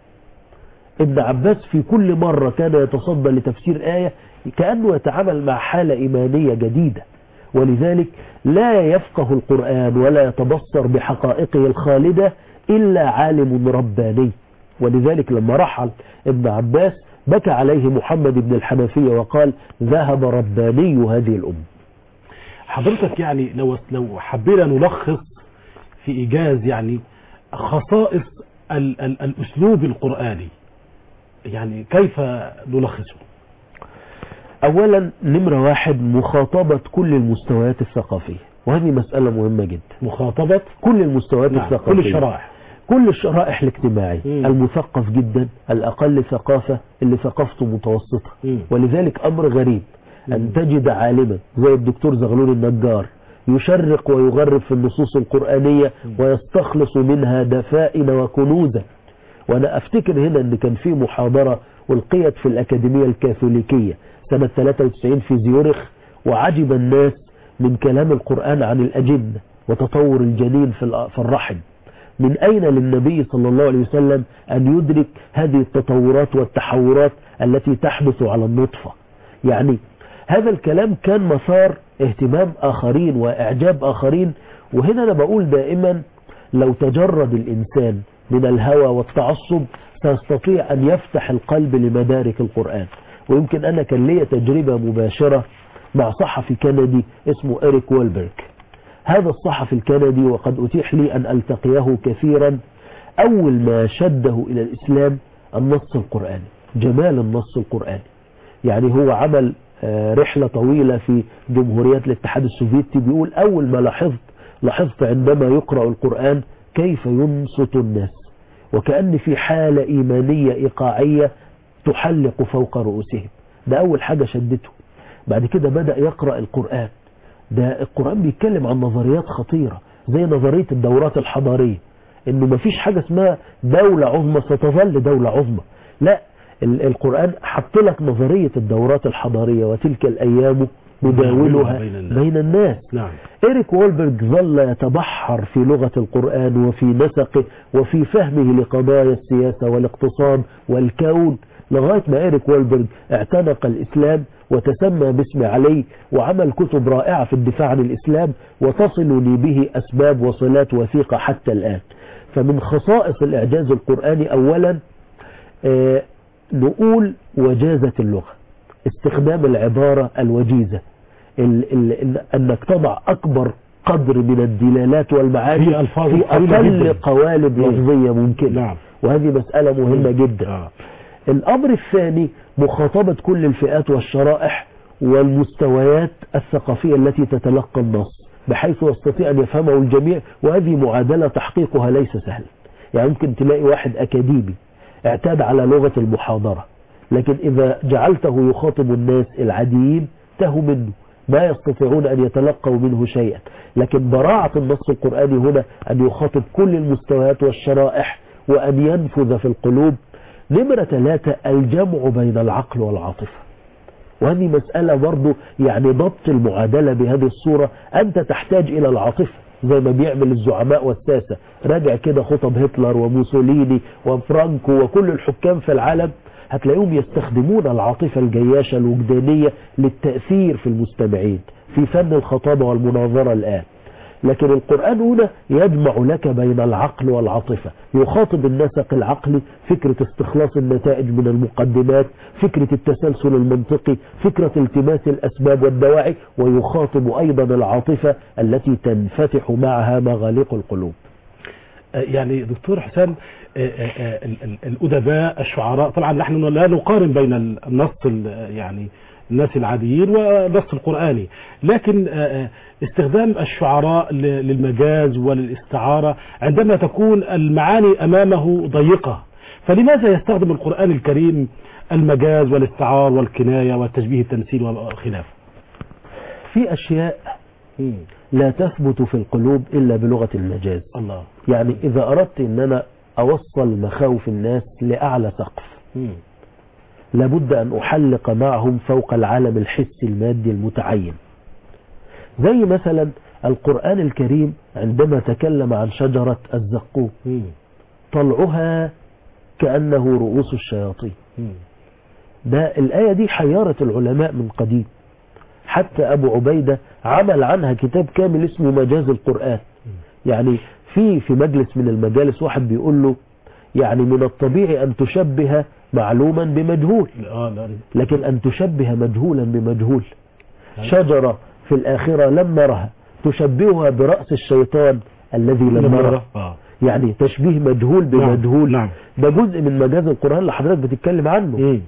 S3: ابن عباس في كل مرة كان يتصدى لتفسير آية كأنه يتعامل مع حالة إيمانية جديدة، ولذلك لا يفقه القرآن ولا يتبصر بحقائقه الخالدة إلا عالم رباني. ولذلك لما رحل ابن عباس بكى عليه محمد بن الحنفية وقال: ذهب رباني هذه الأمة.
S2: حضرتك يعني لو لو حبينا نلخص في إيجاز يعني خصائص ال ال الأسلوب القرآني، يعني كيف نلخصه؟
S3: أولا نمرة واحد مخاطبة كل المستويات الثقافية، وهذه مسألة مهمة جدا.
S2: مخاطبة
S3: كل المستويات
S2: نعم.
S3: الثقافية،
S2: كل الشرائح،
S3: كل الشرائح الاجتماعية،
S2: مم.
S3: المثقف جدا، الأقل ثقافة، اللي ثقافته متوسطة.
S2: مم.
S3: ولذلك أمر غريب أن
S2: مم.
S3: تجد عالما زي الدكتور زغلول النجار يشرق ويغرب في النصوص القرآنية ويستخلص منها دفائن وكنوزا. وأنا أفتكر هنا أن كان في محاضرة ألقيت في الأكاديمية الكاثوليكية سنة ثلاثة وتسعين في زيورخ، وعجب الناس من كلام القرآن عن الأجنة وتطور الجنين في الرحم. من أين للنبي صلى الله عليه وسلم أن يدرك هذه التطورات والتحورات التي تحدث على النطفة؟ يعني هذا الكلام كان مثار اهتمام آخرين وإعجاب آخرين. وهنا أنا بقول دائما لو تجرد الإنسان من الهوى والتعصب سيستطيع أن يفتح القلب لمدارك القرآن. ويمكن أنا كان لي تجربة مباشرة مع صحفي كندي اسمه إريك وولبرغ. هذا الصحفي الكندي وقد أتيح لي أن ألتقيه كثيرا، أول ما شده إلى الإسلام النص القرآني، جمال النص القرآني. يعني هو عمل رحلة طويلة في جمهوريات الاتحاد السوفيتي، بيقول أول ما لاحظت لاحظت عندما يقرأ القرآن كيف ينصت الناس، وكأن في حالة إيمانية إيقاعية تحلق فوق رؤوسهم. ده أول حاجة شدته. بعد كده بدأ يقرأ القرآن. ده القرآن بيتكلم عن نظريات خطيرة زي نظرية الدورات الحضارية، إنه مفيش حاجة اسمها دولة عظمى ستظل دولة عظمى. لا، القرآن حط لك نظرية الدورات الحضارية، وتلك الأيام نداولها بين الناس, بين الناس.
S2: نعم.
S3: إريك وولبرغ ظل يتبحر في لغة القرآن وفي نسقه وفي فهمه لقضايا السياسة والاقتصاد والكون، لغاية ما إريك وولبرغ اعتنق الإسلام وتسمى باسم علي، وعمل كتب رائعة في الدفاع عن الإسلام وتصلني به أسباب وصلات وثيقة حتى الآن. فمن خصائص الإعجاز القرآني أولا آه نقول وجازة اللغة، استخدام العبارة الوجيزة، ال ال أنك تضع أكبر قدر من الدلالات والمعاني
S2: في, ألفاظ
S3: في أقل قوالب لفظية ممكنة.
S2: نعم.
S3: وهذه مسألة مهمة جدا.
S2: آه.
S3: الأمر الثاني مخاطبة كل الفئات والشرائح والمستويات الثقافية التي تتلقى النص بحيث يستطيع أن يفهمه الجميع، وهذه معادلة تحقيقها ليس سهل. يعني ممكن تلاقي واحد أكاديمي اعتاد على لغة المحاضرة، لكن إذا جعلته يخاطب الناس العاديين تهوا منه، ما يستطيعون أن يتلقوا منه شيئا. لكن براعة النص القرآني هنا أن يخاطب كل المستويات والشرائح وأن ينفذ في القلوب. نمرة ثلاثة الجمع بين العقل والعاطفة، وهذه مسألة برضو يعني ضبط المعادلة بهذه الصورة. أنت تحتاج إلى العاطفة زي ما بيعمل الزعماء والساسة. راجع كده خطب هتلر وموسوليني وفرانكو وكل الحكام في العالم، هتلاقيهم يستخدمون العاطفة الجياشة الوجدانية للتأثير في المستمعين في فن الخطابة والمناظرة. الآن لكن القرآن هنا يجمع لك بين العقل والعاطفة، يخاطب النسق العقلي، فكرة استخلاص النتائج من المقدمات، فكرة التسلسل المنطقي، فكرة التماس الأسباب والدواعي، ويخاطب أيضا العاطفة التي تنفتح معها مغاليق القلوب.
S2: يعني دكتور حسام، الأدباء الشعراء، طبعا نحن لا نقارن بين النص يعني الناس العاديين والنص القرآني، لكن استخدام الشعراء للمجاز وللاستعارة عندما تكون المعاني أمامه ضيقة، فلماذا يستخدم القرآن الكريم المجاز والاستعار والكناية والتشبيه التمثيل وخلافه؟
S3: في أشياء لا تثبت في القلوب إلا بلغة المجاز.
S2: الله.
S3: يعني إذا أردت أن أنا أوصل مخاوف الناس لأعلى سقف لابد أن أحلق معهم فوق العالم الحسي المادي المتعين. زي مثلا القرآن الكريم عندما تكلم عن شجرة الزقوم طلعها كأنه رؤوس الشياطين، ده الآية دي حيرت العلماء من قديم، حتى أبو عبيدة عمل عنها كتاب كامل اسمه مجاز القرآن. يعني في في مجلس من المجالس واحد بيقول له يعني من الطبيعي أن تشبه معلوما بمجهول، لكن أن تشبه مجهولا بمجهول. شجرة في الآخرة لم نرها تشبهها برأس الشيطان الذي لم نره، يعني تشبيه مجهول بمجهول.
S2: نعم.
S3: ده جزء من مجاز القرآن اللي حضرتك بتتكلم عنه. م.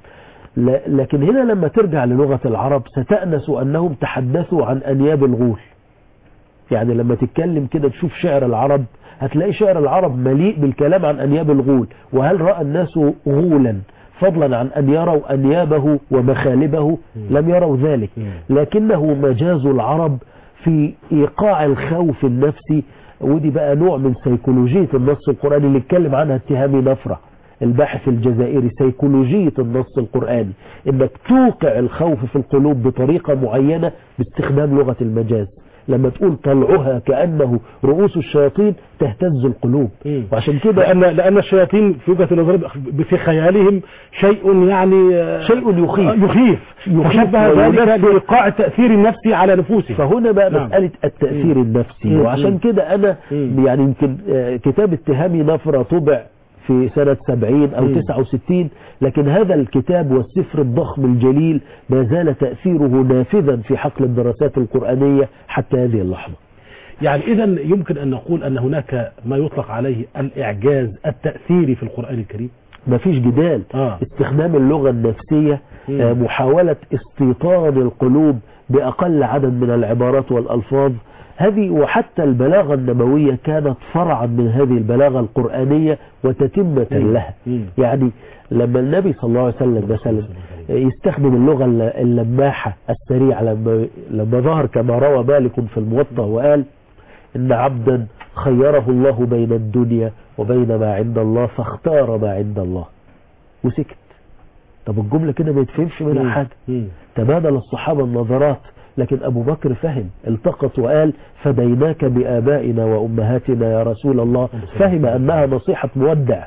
S3: لكن هنا لما ترجع للغة العرب ستأنس أنهم تحدثوا عن أنياب الغول. يعني لما تتكلم كده تشوف شعر العرب هتلاقي شعر العرب مليء بالكلام عن أنياب الغول، وهل رأى الناس غولا فضلا عن أن يروا أنيابه ومخالبه؟ لم يروا ذلك، لكنه مجاز العرب في إيقاع الخوف النفسي. ودي بقى نوع من سيكولوجية النص القرآني اللي اتكلم عنها اتهامي نفرة الباحث الجزائري، سيكولوجية النص القرآني، انك توقع الخوف في القلوب بطريقة معينة باستخدام لغة المجاز. لما تقول طلعها كأنه رؤوس الشياطين تهتز القلوب. وعشان كده
S2: لأن, لأن الشياطين في وجهة نظرهم في خيالهم شيء يعني
S3: شيء يخيف
S2: يخيف فشبه ذلك بإيقاع التأثير النفسي على نفوسه.
S3: فهنا بقى نعم. مسألة التأثير مم. النفسي. مم. وعشان كده أنا مم. يعني يمكن كتاب اتهامي نفرة طبع في سنة سبعين أو تسعة وستين، لكن هذا الكتاب والسفر الضخم الجليل ما زال تأثيره نافذا في حقل الدراسات القرآنية حتى هذه اللحظة.
S2: يعني إذا يمكن أن نقول أن هناك ما يطلق عليه الإعجاز التأثيري في القرآن الكريم.
S3: ما فيش جدال. آه. استخدام اللغة النفسية، آه محاولة استيطان القلوب بأقل عدد من العبارات والألفاظ هذه، وحتى البلاغة النبوية كانت فرعا من هذه البلاغة القرآنية وتتمة لها. يعني لما النبي صلى الله عليه وسلم مثلا يستخدم اللغة اللماحة السريعة، لما, لما ظهر كما روى مالك في الموطأ وقال إن عبدا خيره الله بين الدنيا وبين ما عند الله فاختار ما عند الله وسكت. طب الجملة كده ما يتفهمش منها حاجة. تبادل الصحابة النظرات، لكن أبو بكر فهم، التقط وقال فديناك بآبائنا وأمهاتنا يا رسول الله. فهم أنها نصيحة مودع،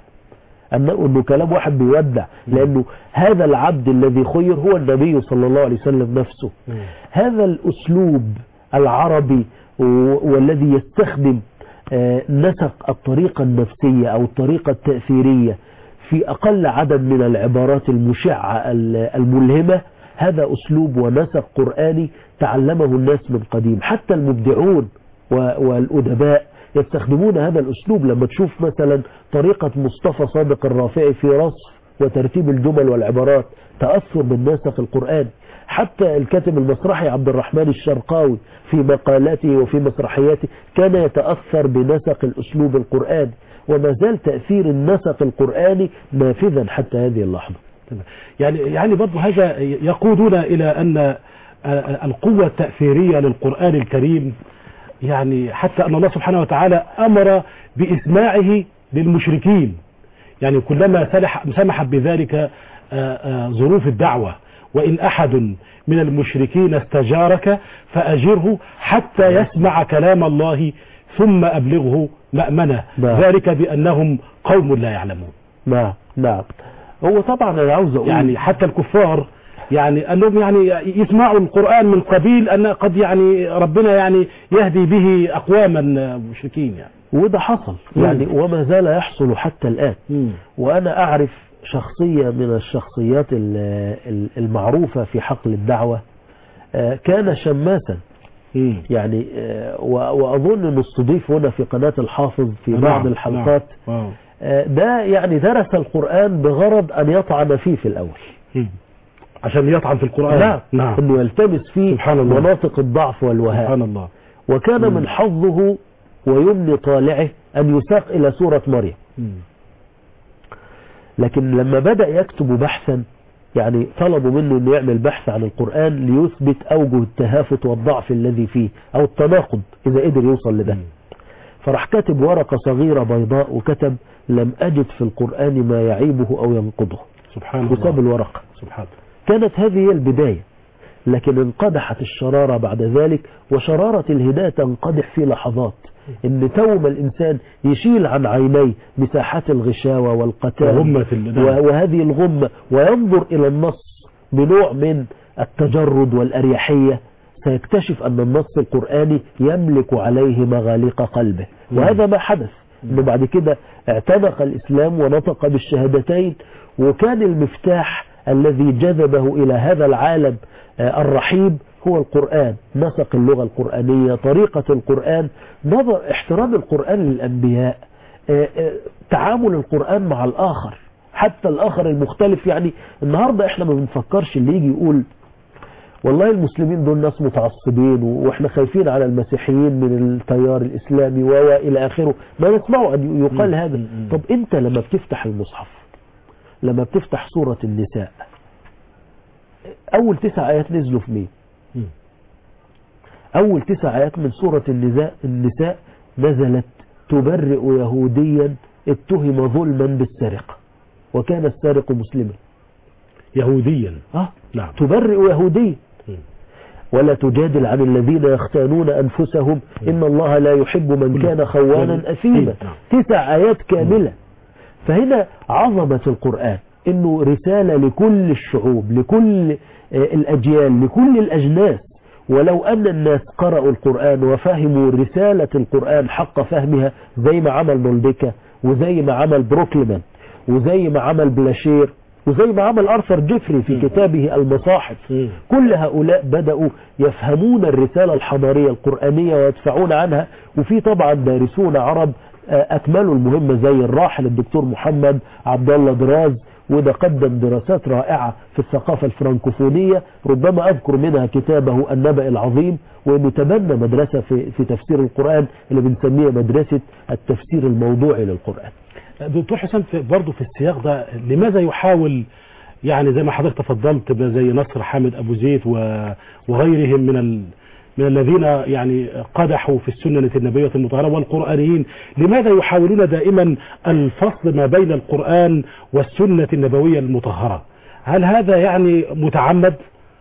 S3: أنه كلام واحد بيودع، لأنه هذا العبد الذي خير هو النبي صلى الله عليه وسلم نفسه. هذا الأسلوب العربي والذي يستخدم نسق الطريقة النفسية أو الطريقة التأثيرية في أقل عدد من العبارات المشعة الملهمة، هذا أسلوب ونسق قرآني تعلمه الناس من قديم. حتى المبدعون والأدباء يستخدمون هذا الأسلوب. لما تشوف مثلا طريقة مصطفى صادق الرافعي في رصف وترتيب الجمل والعبارات تأثر بالنسق القرآني. حتى الكاتب المسرحي عبد الرحمن الشرقاوي في مقالاته وفي مسرحياته كان يتأثر بنسق الأسلوب القرآني، وما زال تأثير النسق القرآني نافذا حتى هذه اللحظة.
S2: يعني يعني برضو هذا يقودنا إلى أن القوة التأثيرية للقرآن الكريم، يعني حتى أن الله سبحانه وتعالى أمر بإسماعه للمشركين، يعني كلما سمح بذلك ظروف الدعوة، وإن أحد من المشركين استجارك فأجره حتى يسمع كلام الله ثم أبلغه مأمنة، ذلك بأنهم قوم لا يعلمون.
S3: نعم نعم. هو طبعا أنا عاوز أقول
S2: يعني حتى الكفار يعني قال لهم يعني يسمعوا القرآن من قبيل أن قد يعني ربنا يعني يهدي به أقواما مشركين يعني.
S3: وده حصل يعني وما زال يحصل حتى الآن.
S2: مم.
S3: وأنا أعرف شخصية من الشخصيات المعروفة في حقل الدعوة كان شماسا
S2: مم.
S3: يعني وأظن أنه استضيف هنا في قناة الحافظ في بعض الحلقات.
S2: نعم.
S3: ده يعني درس القرآن بغرض أن يطعن فيه في الأول.
S2: مم. عشان يطعن في القرآن.
S3: لا
S2: نعم.
S3: أنه يلتمس فيه مناطق الضعف والوهاء.
S2: سبحان الله.
S3: وكان مم. من حظه ويمن طالعه أن يساق إلى سورة مريم.
S2: مم.
S3: لكن لما بدأ يكتب بحثا يعني طلبوا منه أنه يعمل بحث عن القرآن ليثبت أوجه التهافت والضعف الذي فيه أو التناقض إذا قدر يوصل لده. فراح كاتب ورقة صغيرة بيضاء وكتب لم أجد في القرآن ما يعيبه أو ينقضه.
S2: سبحان الله.
S3: وساب الورقة.
S2: سبحان.
S3: كانت هذه هي البداية، لكن انقدحت الشرارة بعد ذلك، وشرارة الهداية تنقدح في لحظات. ان توم الانسان يشيل عن عينيه مساحات الغشاوة والقتال وهذه الغمة وينظر الى النص بنوع من التجرد والاريحية، سيكتشف ان النص القرآني يملك عليه مغاليق قلبه. وهذا ما حدث، انه بعد كده اعتنق الاسلام ونطق بالشهادتين، وكان المفتاح الذي جذبه الى هذا العالم الرحيب هو القرآن. نسق اللغة القرآنية، طريقة القرآن، نظر احترام القرآن للأنبياء، تعامل القرآن مع الآخر حتى الآخر المختلف. يعني النهاردة احنا ما بنفكرش اللي يجي يقول والله المسلمين دول ناس متعصبين واحنا خايفين على المسيحيين من التيار الإسلامي وإلى آخره، ما نسمعه أن يقال هذا. طب انت لما بتفتح المصحف، لما بتفتح سورة النساء، أول تسع آيات نزلوا في مين؟ أول تسع آيات من سورة النساء, النساء نزلت تبرئ يهوديا اتهم ظلما بالسرقة وكان السارق مسلما.
S2: يهوديا
S3: آه.
S2: نعم.
S3: تبرئ يهوديا. ولا تجادل عن الذين يختانون أنفسهم إن الله لا يحب من كان خوانا أثيما. تسع آيات كاملة. فهنا عظمة القرآن إنه رسالة لكل الشعوب، لكل الأجيال، لكل الأجناس. ولو أن الناس قرأوا القرآن وفهموا رسالة القرآن حق فهمها، زي ما عمل مولديكا وزي ما عمل بروكلمان وزي ما عمل بلاشير وزي ما عمل أرثر جيفري في كتابه المصاحف، كل هؤلاء بدأوا يفهمون الرسالة الحضارية القرآنية ويدفعون عنها. وفي طبعا دارسون عرب أكملوا المهمة زي الراحل الدكتور محمد عبد الله دراز، وده قدم دراسات رائعة في الثقافة الفرنكوفونية، ربما أذكر منها كتابه النبأ العظيم، وأنه تبنى مدرسة في, في تفسير القرآن اللي بنسميها مدرسة التفسير الموضوعي للقرآن.
S2: دكتور حسام برضه في السياق ده، لماذا يحاول يعني زي ما حضرتك تفضلت زي نصر حامد أبو زيد وغيرهم من ال من الذين يعني قدحوا في السنة النبوية المطهرة والقرآنيين، لماذا يحاولون دائما الفصل ما بين القرآن والسنة النبوية المطهرة؟ هل هذا يعني متعمد؟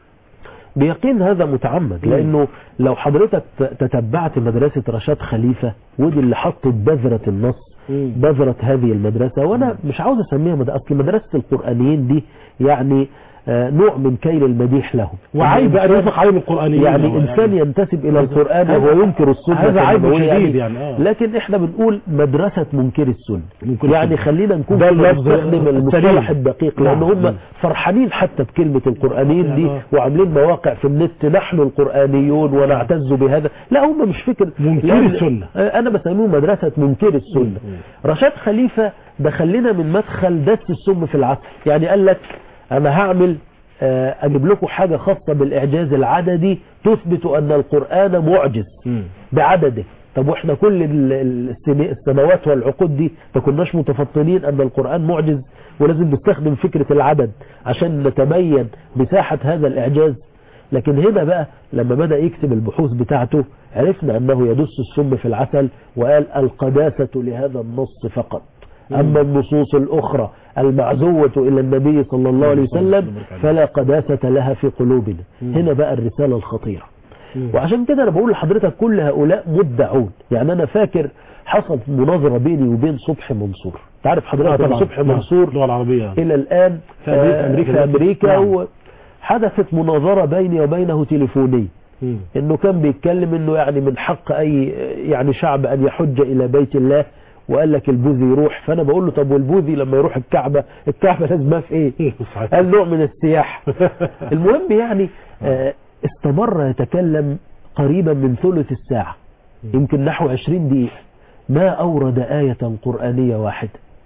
S3: بيقين هذا متعمد، لأنه لو حضرتك تتبعت مدرسة رشاد خليفة ودي اللي حطت بذرة النص، بذرة هذه المدرسة، وأنا مش عاوز أسميها مدرسة، أصل مدرسة القرآنيين دي يعني نوع من كيل المديح لهم،
S2: وعيب أن يطلق عليهم القرآنيين.
S3: يعني إنسان ينتسب إلى القرآن وهو ينكر السنة،
S2: هذا عيب شديد يعني. آه.
S3: لكن إحنا بنقول مدرسة منكر السنة،
S2: منكر
S3: يعني
S2: السنة.
S3: خلينا نكون نستخدم المصطلح الدقيق، لأن هم فرحانين حتى بكلمة القرآنيين دي وعاملين مواقع في النت نحن القرآنيون ونعتز بهذا. لا، هم مش فكر
S2: منكر السنة،
S3: أنا بسميه مدرسة منكر السنة. رشاد خليفة دخلنا من مدخل دس السم في العسل، يعني قال لك أنا هعمل أجيب لكم حاجة خاصة بالإعجاز العددي تثبت أن القرآن معجز بعدده. طب وإحنا كل السنوات والعقود دي ما كناش متفطنين أن القرآن معجز ولازم نستخدم فكرة العدد عشان نتبين مساحة هذا الإعجاز؟ لكن هنا بقى لما بدأ يكتب البحوث بتاعته عرفنا أنه يدس السم في العسل، وقال القداسة لهذا النص فقط، أما النصوص الأخرى المعزوة إلى النبي صلى الله عليه وسلم فلا قداسة لها في قلوبنا. هنا بقى الرسالة الخطيرة. وعشان كده أنا بقول لحضرتك كل هؤلاء مدعون. يعني أنا فاكر حصل مناظرة بيني وبين صبحي منصور، تعرف حضرتك صبحي منصور
S2: العربية
S3: إلى الآن
S2: في أمريكا,
S3: في أمريكا,
S2: في أمريكا
S3: و... حدثت مناظرة بيني وبينه تليفونية،
S2: مم.
S3: انه كان بيتكلم انه يعني من حق اي يعني شعب ان يحج الى بيت الله، وقال لك البوذي يروح. فانا بقول له طب والبوذي لما يروح الكعبة، الكعبة لازمها في ايه؟ قال نوع من السياحة. المهم يعني آه، استمر يتكلم قريبا من ثلث الساعة، يمكن نحو عشرين دقيقة، ما أورد آية قرآنية واحدة.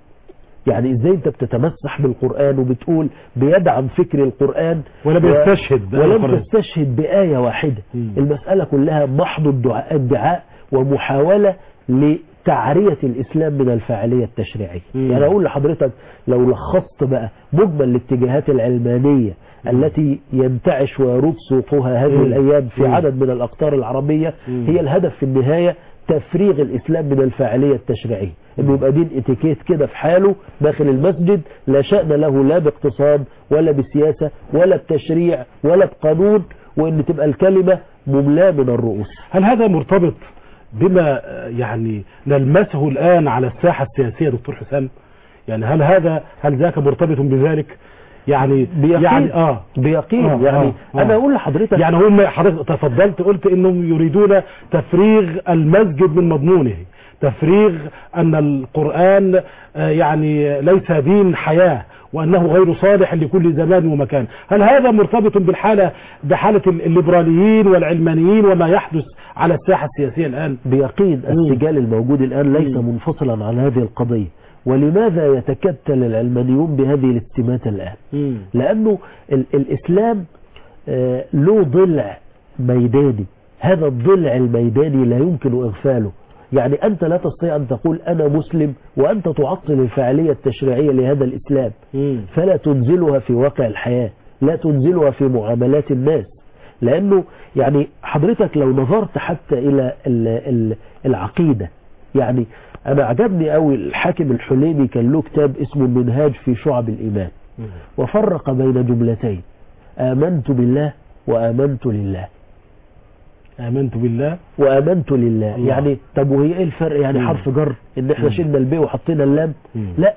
S3: يعني ازاي انت بتتمسح بالقرآن وبتقول بيدعم فكر القرآن
S2: ولا بيستشهد
S3: ولم تستشهد بآية واحدة؟
S2: مم.
S3: المسألة كلها محض الدعاء, الدعاء ومحاولة لتعرية الإسلام من الفاعلية التشريعية.
S2: مم.
S3: يعني أقول لحضرتك لو لخصت بقى مجمل الاتجاهات العلمانية
S2: مم.
S3: التي ينتعش ويروج سوقها هذه
S2: مم.
S3: الأيام في
S2: مم.
S3: عدد من الأقطار العربية،
S2: مم.
S3: هي الهدف في النهاية تفريغ الإسلام من الفاعلية التشريعية، انه يبقى دين اتيكيت كده في حاله داخل المسجد، لا شأن له لا باقتصاد ولا بسياسة ولا بتشريع ولا بقانون، وان تبقى الكلمة مملاة من الرؤوس.
S2: هل هذا مرتبط بما يعني نلمسه الآن على الساحة السياسية دكتور حسام؟ يعني هل هذا هل ذاك مرتبط بذلك؟ يعني
S3: بيقين
S2: يعني اه
S3: بيقين
S2: آه
S3: يعني
S2: آه آه.
S3: انا اقول لحضرتك
S2: يعني هم حضرتك تفضلت قلت انهم يريدون تفريغ المسجد من مضمونه، تفريغ ان القرآن آه يعني ليس دين حياة وانه غير صالح لكل زمان ومكان. هل هذا مرتبط بالحالة بحالة الليبراليين والعلمانيين وما يحدث على الساحة السياسية الآن؟
S3: بيقين السجال الموجود الآن ليس
S2: مم.
S3: منفصلا عن هذه القضية. ولماذا يتكتل العلمانيون بهذه الاستماتة الآن؟
S2: مم.
S3: لأنه ال الإسلام آه له ضلع ميداني، هذا الضلع الميداني لا يمكن إغفاله. يعني أنت لا تستطيع أن تقول أنا مسلم وأنت تعطل الفاعلية التشريعية لهذا الإسلام،
S2: مم.
S3: فلا تنزلها في واقع الحياة، لا تنزلها في معاملات الناس. لأنه يعني حضرتك لو نظرت حتى إلى ال ال العقيدة، يعني أنا عجبني قوي الحاكم الحليمي كان له كتاب اسمه المنهاج في شعب الإيمان،
S2: مم.
S3: وفرق بين جملتين: آمنت بالله وآمنت لله.
S2: آمنت بالله
S3: وآمنت لله
S2: الله.
S3: يعني طب وهي ايه الفرق؟ يعني
S2: مم.
S3: حرف جر ان احنا
S2: مم.
S3: شلنا البي وحطينا اللام؟
S2: مم.
S3: لا،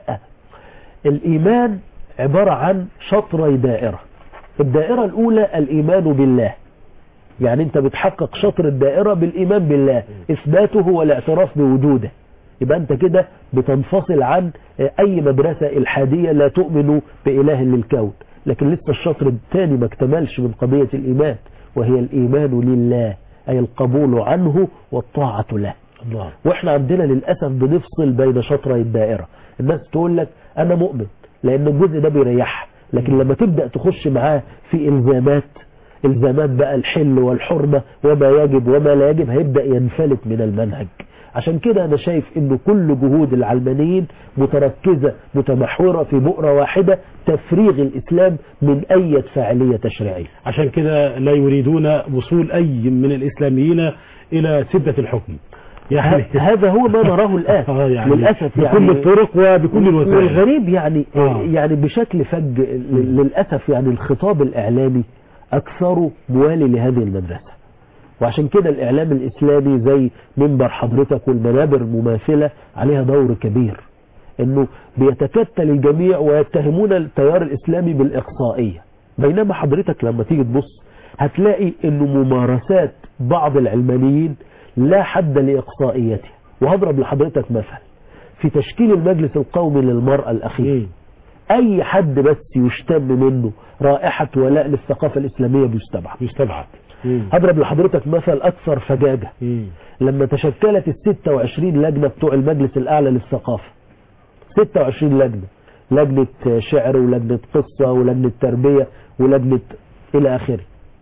S3: الإيمان عبارة عن شطري دائرة. الدائرة الأولى الإيمان بالله، يعني انت بتحقق شطر الدائرة بالإيمان بالله، إثباته والاعتراف بوجوده. يبقى انت كده بتنفصل عن أي مدرسة إلحادية لا تؤمن بإله للكون. لكن لسه الشطر الثاني ما اكتملش من قضية الإيمان، وهي الإيمان لله، أي القبول عنه والطاعة له.
S2: الله.
S3: واحنا عندنا للأسف بنفصل بين شطري الدائرة. الناس تقول لك أنا مؤمن لأن الجزء ده بيريحها، لكن لما تبدأ تخش معاه في إلزامات إلزامات بقى الحل والحرمة وما يجب وما لا يجب، هيبدأ ينفلت من المنهج. عشان كده أنا شايف إنه كل جهود العلمانيين متركزة متمحورة في بؤرة واحدة: تفريغ الإسلام من أي فاعلية تشريعية.
S2: عشان كده لا يريدون وصول أي من الإسلاميين إلى سدة الحكم. يعني
S3: هذا هو ما نراه الآن
S2: آه يعني
S3: للأسف،
S2: بكل
S3: يعني
S2: الطرق وبكل الوسائل.
S3: والغريب يعني
S2: آه.
S3: يعني بشكل فج للأسف، يعني الخطاب الإعلامي أكثره موالي لهذه المدرسة. وعشان كده الإعلام الإسلامي زي منبر حضرتك والمنابر المماثلة عليها دور كبير، إنه بيتكتل الجميع ويتهمون التيار الإسلامي بالإقصائية، بينما حضرتك لما تيجي تبص هتلاقي إنه ممارسات بعض العلمانيين لا حد لإقصائيتها. وهضرب لحضرتك مثل في تشكيل المجلس القومي للمرأة الأخير، أي حد بس يشتم منه رائحة ولاء للثقافة الإسلامية بيستبعد
S2: يستبعد.
S3: هضرب لحضرتك مثل أكثر فجاجة.
S2: مم.
S3: لما تشكلت الستة وعشرين لجنة بتوع المجلس الأعلى للثقافة، ستة وعشرين لجنة، لجنة شعر ولجنة قصة ولجنة تربية ولجنة إلى آخره،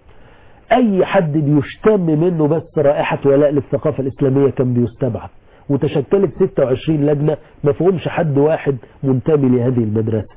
S3: أي حد بيشتم منه بس رائحة ولاء للثقافة الإسلامية كان بيستبعد. وتشكلت ستة وعشرين لجنة ما فيهمش حد واحد منتمي لهذه المدرسة.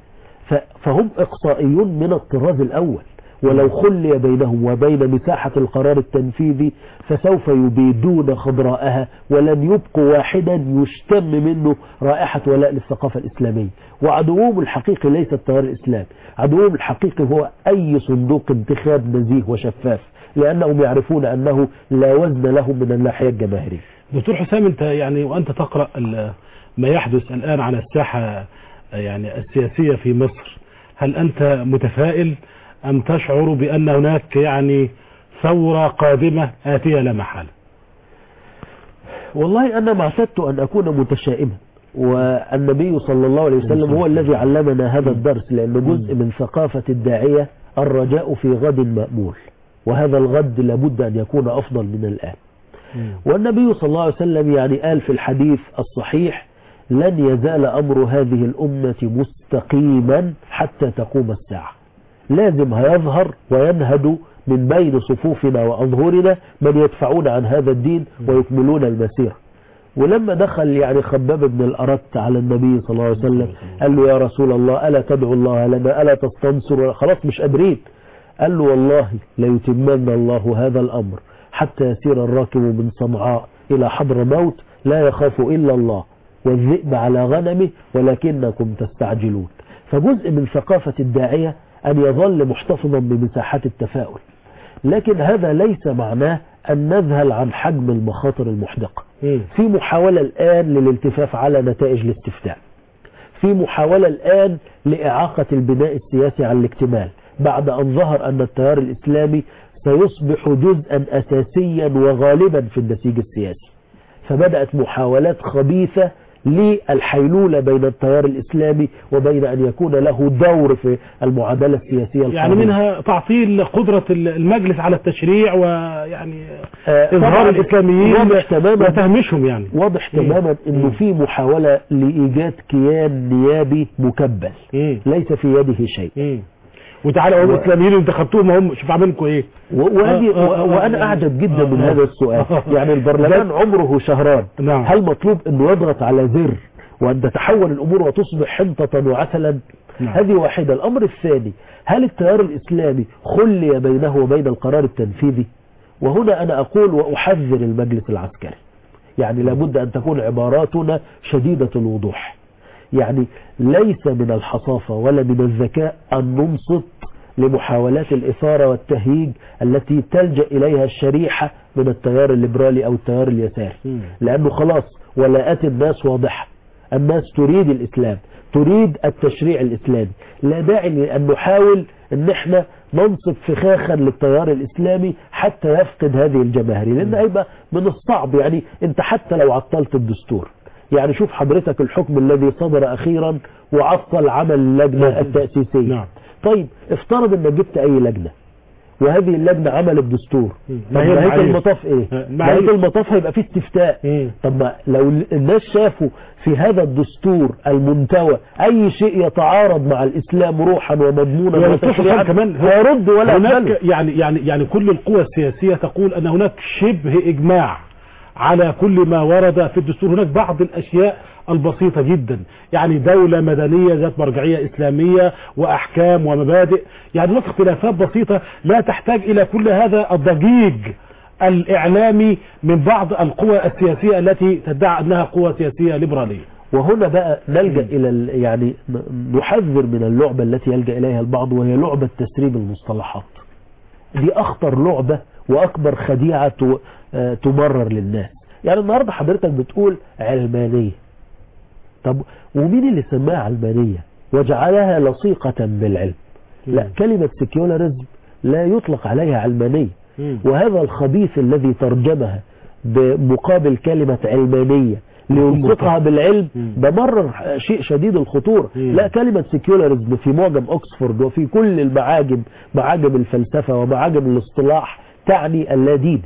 S3: فهم إقصائيون من الطراز الأول، ولو خلي بينهم وبين مساحة القرار التنفيذي فسوف يبيدون خضراءها، ولن يبقوا واحدا يشتم منه رائحة ولاء للثقافة الإسلامية. وعدوهم الحقيقي ليس التيار الإسلامي، عدوهم الحقيقي هو أي صندوق انتخاب نزيه وشفاف، لأنهم يعرفون أنه لا وزن لهم من الناحية الجماهيرية.
S2: دكتور حسام، أنت يعني وأنت تقرأ ما يحدث الآن على الساحة يعني السياسية في مصر، هل أنت متفائل أم تشعر بأن هناك يعني ثورة قادمة آتية لا محالة؟
S3: والله أنا ما اعتدت أن أكون متشائما، والنبي صلى الله عليه وسلم هو الذي علمنا هذا الدرس، لأنه جزء من ثقافة الداعية الرجاء في غد مأمول، وهذا الغد لابد أن يكون أفضل من الآن. والنبي صلى الله عليه وسلم يعني قال في الحديث الصحيح: لن يزال أمر هذه الأمة مستقيما حتى تقوم الساعة. لازم هيظهر وينهد من بين صفوفنا وأظهرنا من يدفعون عن هذا الدين ويكملون المسير. ولما دخل يعني خباب بن الأرت على النبي صلى الله عليه وسلم قال له: يا رسول الله ألا تدعو الله لنا، ألا تستنصر، خلاص مش قادرين. قال له: والله ليتمن الله هذا الأمر حتى يسير الراكب من صنعاء إلى حضر موت لا يخاف إلا الله والذئب على غنمه ولكنكم تستعجلون. فجزء من ثقافة الداعية أن يظل محتفظا بمساحات التفاؤل، لكن هذا ليس معناه أن نذهل عن حجم المخاطر المحدقة. في محاولة الآن للالتفاف على نتائج الاستفتاء، في محاولة الآن لإعاقة البناء السياسي على الاكتمال بعد أن ظهر أن التيار الإسلامي سيصبح جزءا أساسيا وغالبا في النسيج السياسي. فبدأت محاولات خبيثة للحيلولة بين التيار الإسلامي وبين أن يكون له دور في المعادلة السياسية القادمة.
S2: يعني منها تعطيل قدرة المجلس على التشريع، ويعني إظهار الإسلاميين وتهميشهم. يعني
S3: واضح تماما أنه في محاولة لإيجاد كيان نيابي مكبل ليس في يده شيء.
S2: مم. وتعالى هو الإسلاميين انتخبتوهم هم شوف عاملكم ايه.
S3: وأنا, آه آه وأنا أعجب جدا آه من آه هذا السؤال. يعني البرلمان عمره شهران، نعم. هل مطلوب أنه يضغط على زر وأن تتحول الأمور وتصبح حنطة وعسلا؟ نعم. هذه واحدة. الأمر الثاني: هل التيار الإسلامي خلي بينه وبين القرار التنفيذي؟ وهنا أنا أقول وأحذر المجلس العسكري، يعني لابد أن تكون عباراتنا شديدة الوضوح. يعني ليس من الحصافة ولا من الذكاء أن ننصت لمحاولات الإثارة والتهييج التي تلجأ إليها الشريحة من التيار الليبرالي أو التيار اليساري، لأنه خلاص ولاءات الناس واضحة. الناس تريد الإسلام، تريد التشريع الإسلامي. لا داعي لأن نحاول أن احنا ننصب فخاخا للتيار الإسلامي حتى يفقد هذه الجماهير، لأن هيبقى من الصعب. يعني انت حتى لو عطلت الدستور، يعني شوف حضرتك الحكم الذي صدر أخيرا وعطل عمل اللجنة التأسيسية. نعم. طيب افترض انك جبت اي لجنة وهذه اللجنة عملت دستور، نهاية المطاف ايه؟ نهاية المطاف هيبقى فيه استفتاء. مم. طب ما لو الناس شافوا في هذا الدستور المنتوى اي شيء يتعارض مع الاسلام روحا ومضمونا وتشريعا كمان هيرد ولا
S2: هناك. يعني يعني يعني كل القوى السياسية تقول ان هناك شبه اجماع على كل ما ورد في الدستور. هناك بعض الاشياء البسيطة جدا، يعني دولة مدنية ذات مرجعية إسلامية وأحكام ومبادئ، يعني هناك اختلافات بسيطة لا تحتاج إلى كل هذا الضجيج الإعلامي من بعض القوى السياسية التي تدعي أنها قوى سياسية ليبرالية.
S3: وهنا بقى نلجأ إلى يعني نحذر من اللعبة التي يلجأ إليها البعض، وهي لعبة تسريب المصطلحات. دي أخطر لعبة وأكبر خديعة تمرر للناس. يعني النهاردة حضرتك بتقول علمانية، طب ومين اللي سماها علمانية وجعلها لصيقة بالعلم؟ لا، كلمة سيكيولاريزم لا يطلق عليها علمانية. وهذا الخبيث الذي ترجمها بمقابل كلمة علمانية ليلصقها بالعلم ده مرر شيء شديد الخطورة. لا، كلمة سيكيولاريزم في معجم أكسفورد وفي كل المعاجم، معاجم الفلسفة ومعاجم الاصطلاح، تعني اللاديني.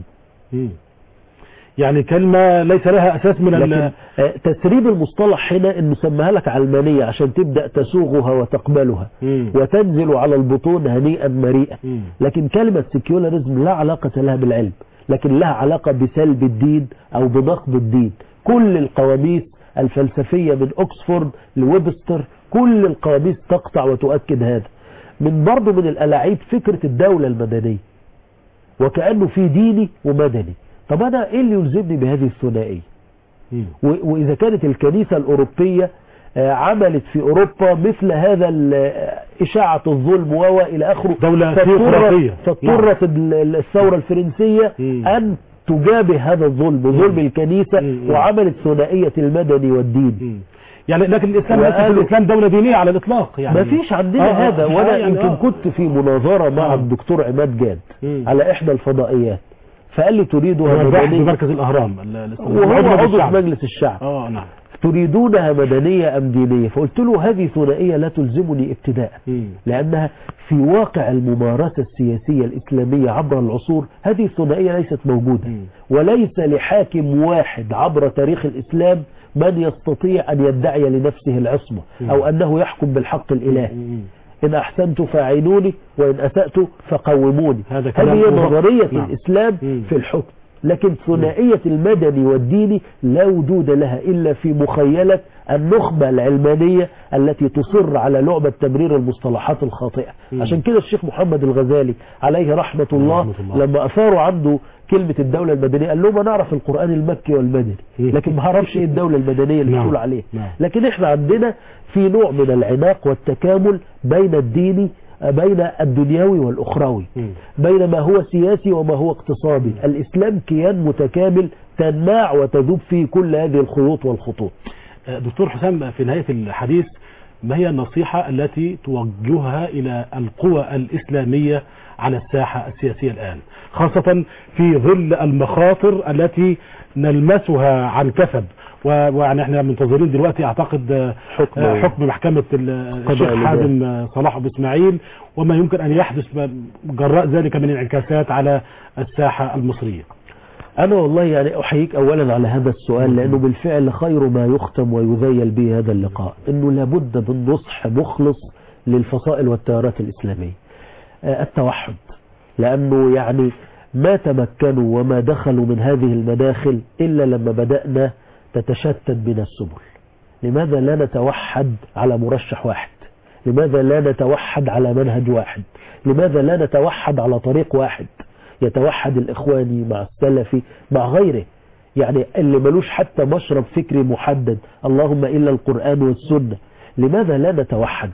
S2: يعني كلمة ليس لها أساس من
S3: ال تسريب المصطلح هنا إنه سماها لك علمانية عشان تبدأ تسوغها وتقبلها مم. وتنزل على البطون هنيئا مريئا. مم. لكن كلمة سيكيولاريزم لا علاقة لها بالعلم، لكن لها علاقة بسلب الدين أو بنقد الدين. كل القواميس الفلسفية من أكسفورد لويبستر، كل القواميس تقطع وتؤكد هذا. من برضو من الألاعيب فكرة الدولة المدنية، وكأنه في ديني ومدني. طب أنا إيه اللي يلزمني بهذه الثنائية؟ وإذا كانت الكنيسة الأوروبية عملت في أوروبا مثل هذا إشاعة الظلم وإلى آخره،
S2: دولة
S3: فاضطرت الثورة الفرنسية أن تجابه هذا الظلم وظلم الكنيسة وعملت ثنائية المدني والدين.
S2: يعني لكن الاسلام ليس في الاسلام دوله دينيه على الاطلاق يعني
S3: ما فيش عندنا
S2: آه
S3: هذا.
S2: آه
S3: وانا
S2: يعني
S3: يمكن
S2: آه.
S3: كنت في مناظره مع
S2: آه.
S3: الدكتور عماد جاد
S2: مم.
S3: على احدى الفضائيات، فقال لي تريدها
S2: هو الباحث
S3: مدنيه،
S2: بمركز الاهرام
S3: وهو عضو في مجلس الشعب،
S2: اه نعم،
S3: تريدونها مدنيه ام دينيه؟ فقلت له هذه ثنائيه لا تلزمني ابتداء،
S2: مم.
S3: لانها في واقع الممارسه السياسيه الاسلاميه عبر العصور هذه الثنائيه ليست موجوده،
S2: مم.
S3: وليس لحاكم واحد عبر تاريخ الاسلام من يستطيع ان يدعي لنفسه العصمه او انه يحكم بالحق الالهي.
S2: مم.
S3: إن أحسنت فاعينوني وإن أسأت فقوموني.
S2: هذا كلام
S3: هذه نظرية
S2: نعم.
S3: الإسلام
S2: مم.
S3: في الحكم، لكن ثنائية المدني والديني لا وجود لها إلا في مخيلة النخبة العلمانية التي تصر على لعبة تبرير المصطلحات الخاطئة.
S2: مم.
S3: عشان كده الشيخ محمد الغزالي عليه رحمة الله,
S2: رحمة الله
S3: لما أثاروا عنده كلمة الدولة المدنية قال لهم أنا أعرف القرآن المكي والمدني لكن ما أعرفش إيه الدولة المدنية اللي بتقول عليه. لكن إحنا عندنا في نوع من العناق والتكامل بين الديني بين الدنيوي والأخروي، بين ما هو سياسي وما هو اقتصادي. الإسلام كيان متكامل تنماع وتذوب فيه كل هذه الخيوط والخطوط.
S2: دكتور حسام، في نهاية الحديث ما هي النصيحة التي توجهها إلى القوى الإسلامية على الساحة السياسية الآن، خاصة في ظل المخاطر التي نلمسها عن كثب؟ ويعني احنا منتظرين دلوقتي اعتقد حكم, حكم محكمة الشيخ حازم صلاح أبو اسماعيل وما يمكن ان يحدث جراء ذلك من انعكاسات على الساحة المصرية.
S3: انا والله يعني احييك اولا على هذا السؤال، لانه بالفعل خير ما يختم ويذيل به هذا اللقاء، انه لابد من نصح مخلص للفصائل والتيارات الاسلامية التوحد، لانه يعني ما تمكنوا وما دخلوا من هذه المداخل الا لما بدأنا تتشتت بنا السبل. لماذا لا نتوحد على مرشح واحد؟ لماذا لا نتوحد على منهج واحد؟ لماذا لا نتوحد على طريق واحد يتوحد الإخواني مع السلفي مع غيره؟ يعني اللي ملوش حتى مشرب فكري محدد، اللهم إلا القرآن والسنة. لماذا لا نتوحد؟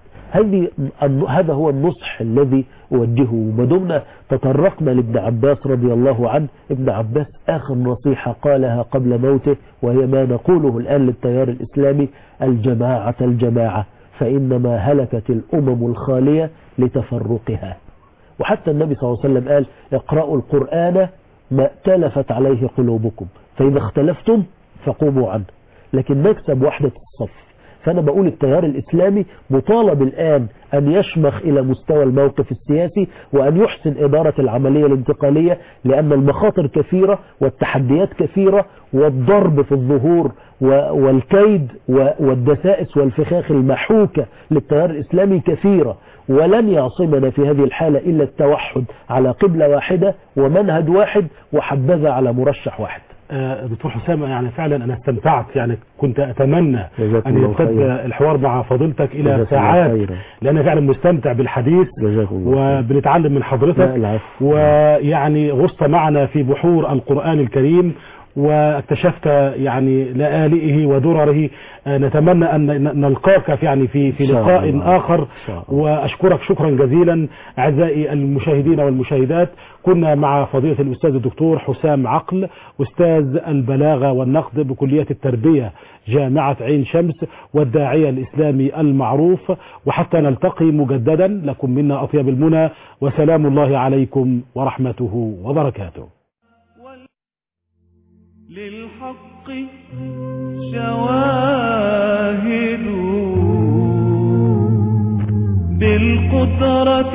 S3: هذا هو النصح الذي أوجهه. وما دمنا تطرقنا لابن عباس رضي الله عنه، ابن عباس آخر نصيحة قالها قبل موته وهي ما نقوله الآن للتيار الإسلامي: الجماعة الجماعة، فإنما هلكت الأمم الخالية لتفرقها. وحتى النبي صلى الله عليه وسلم قال: اقرأوا القرآن ما ائتلفت عليه قلوبكم، فإذا اختلفتم فقوموا عنه. لكن نكسب وحدة الصف. فأنا بقول التيار الإسلامي مطالب الآن أن يشمخ إلى مستوى الموقف السياسي وأن يحسن إدارة العملية الانتقالية، لأن المخاطر كثيرة والتحديات كثيرة والضرب في الظهور والكيد والدسائس والفخاخ المحوكة للتيار الإسلامي كثيرة، ولن يعصمنا في هذه الحالة إلا التوحد على قبلة واحدة ومنهج واحد، وحبذا على مرشح واحد.
S2: دكتور حسام، يعني فعلا أنا استمتعت، يعني كنت أتمنى أن يمتد الحوار مع فضيلتك إلى ساعات، لأن فعلا مستمتع بالحديث وبنتعلم من حضرتك، ويعني غصت معنا في بحور القرآن الكريم واكتشفت يعني لآلئه ودرره. نتمنى أن نلقاك يعني في في لقاء آخر، وأشكرك شكرا جزيلا. أعزائي المشاهدين والمشاهدات، كنا مع فضيلة الأستاذ الدكتور حسام عقل، أستاذ البلاغة والنقد بكلية التربية جامعة عين شمس والداعية الإسلامي المعروف. وحتى نلتقي مجددا، لكم منا أطيب المنى، وسلام الله عليكم ورحمته وبركاته.
S1: للحق شواهد بالقدرة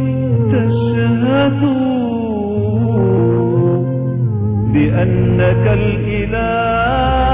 S1: تشهد بأنك الإله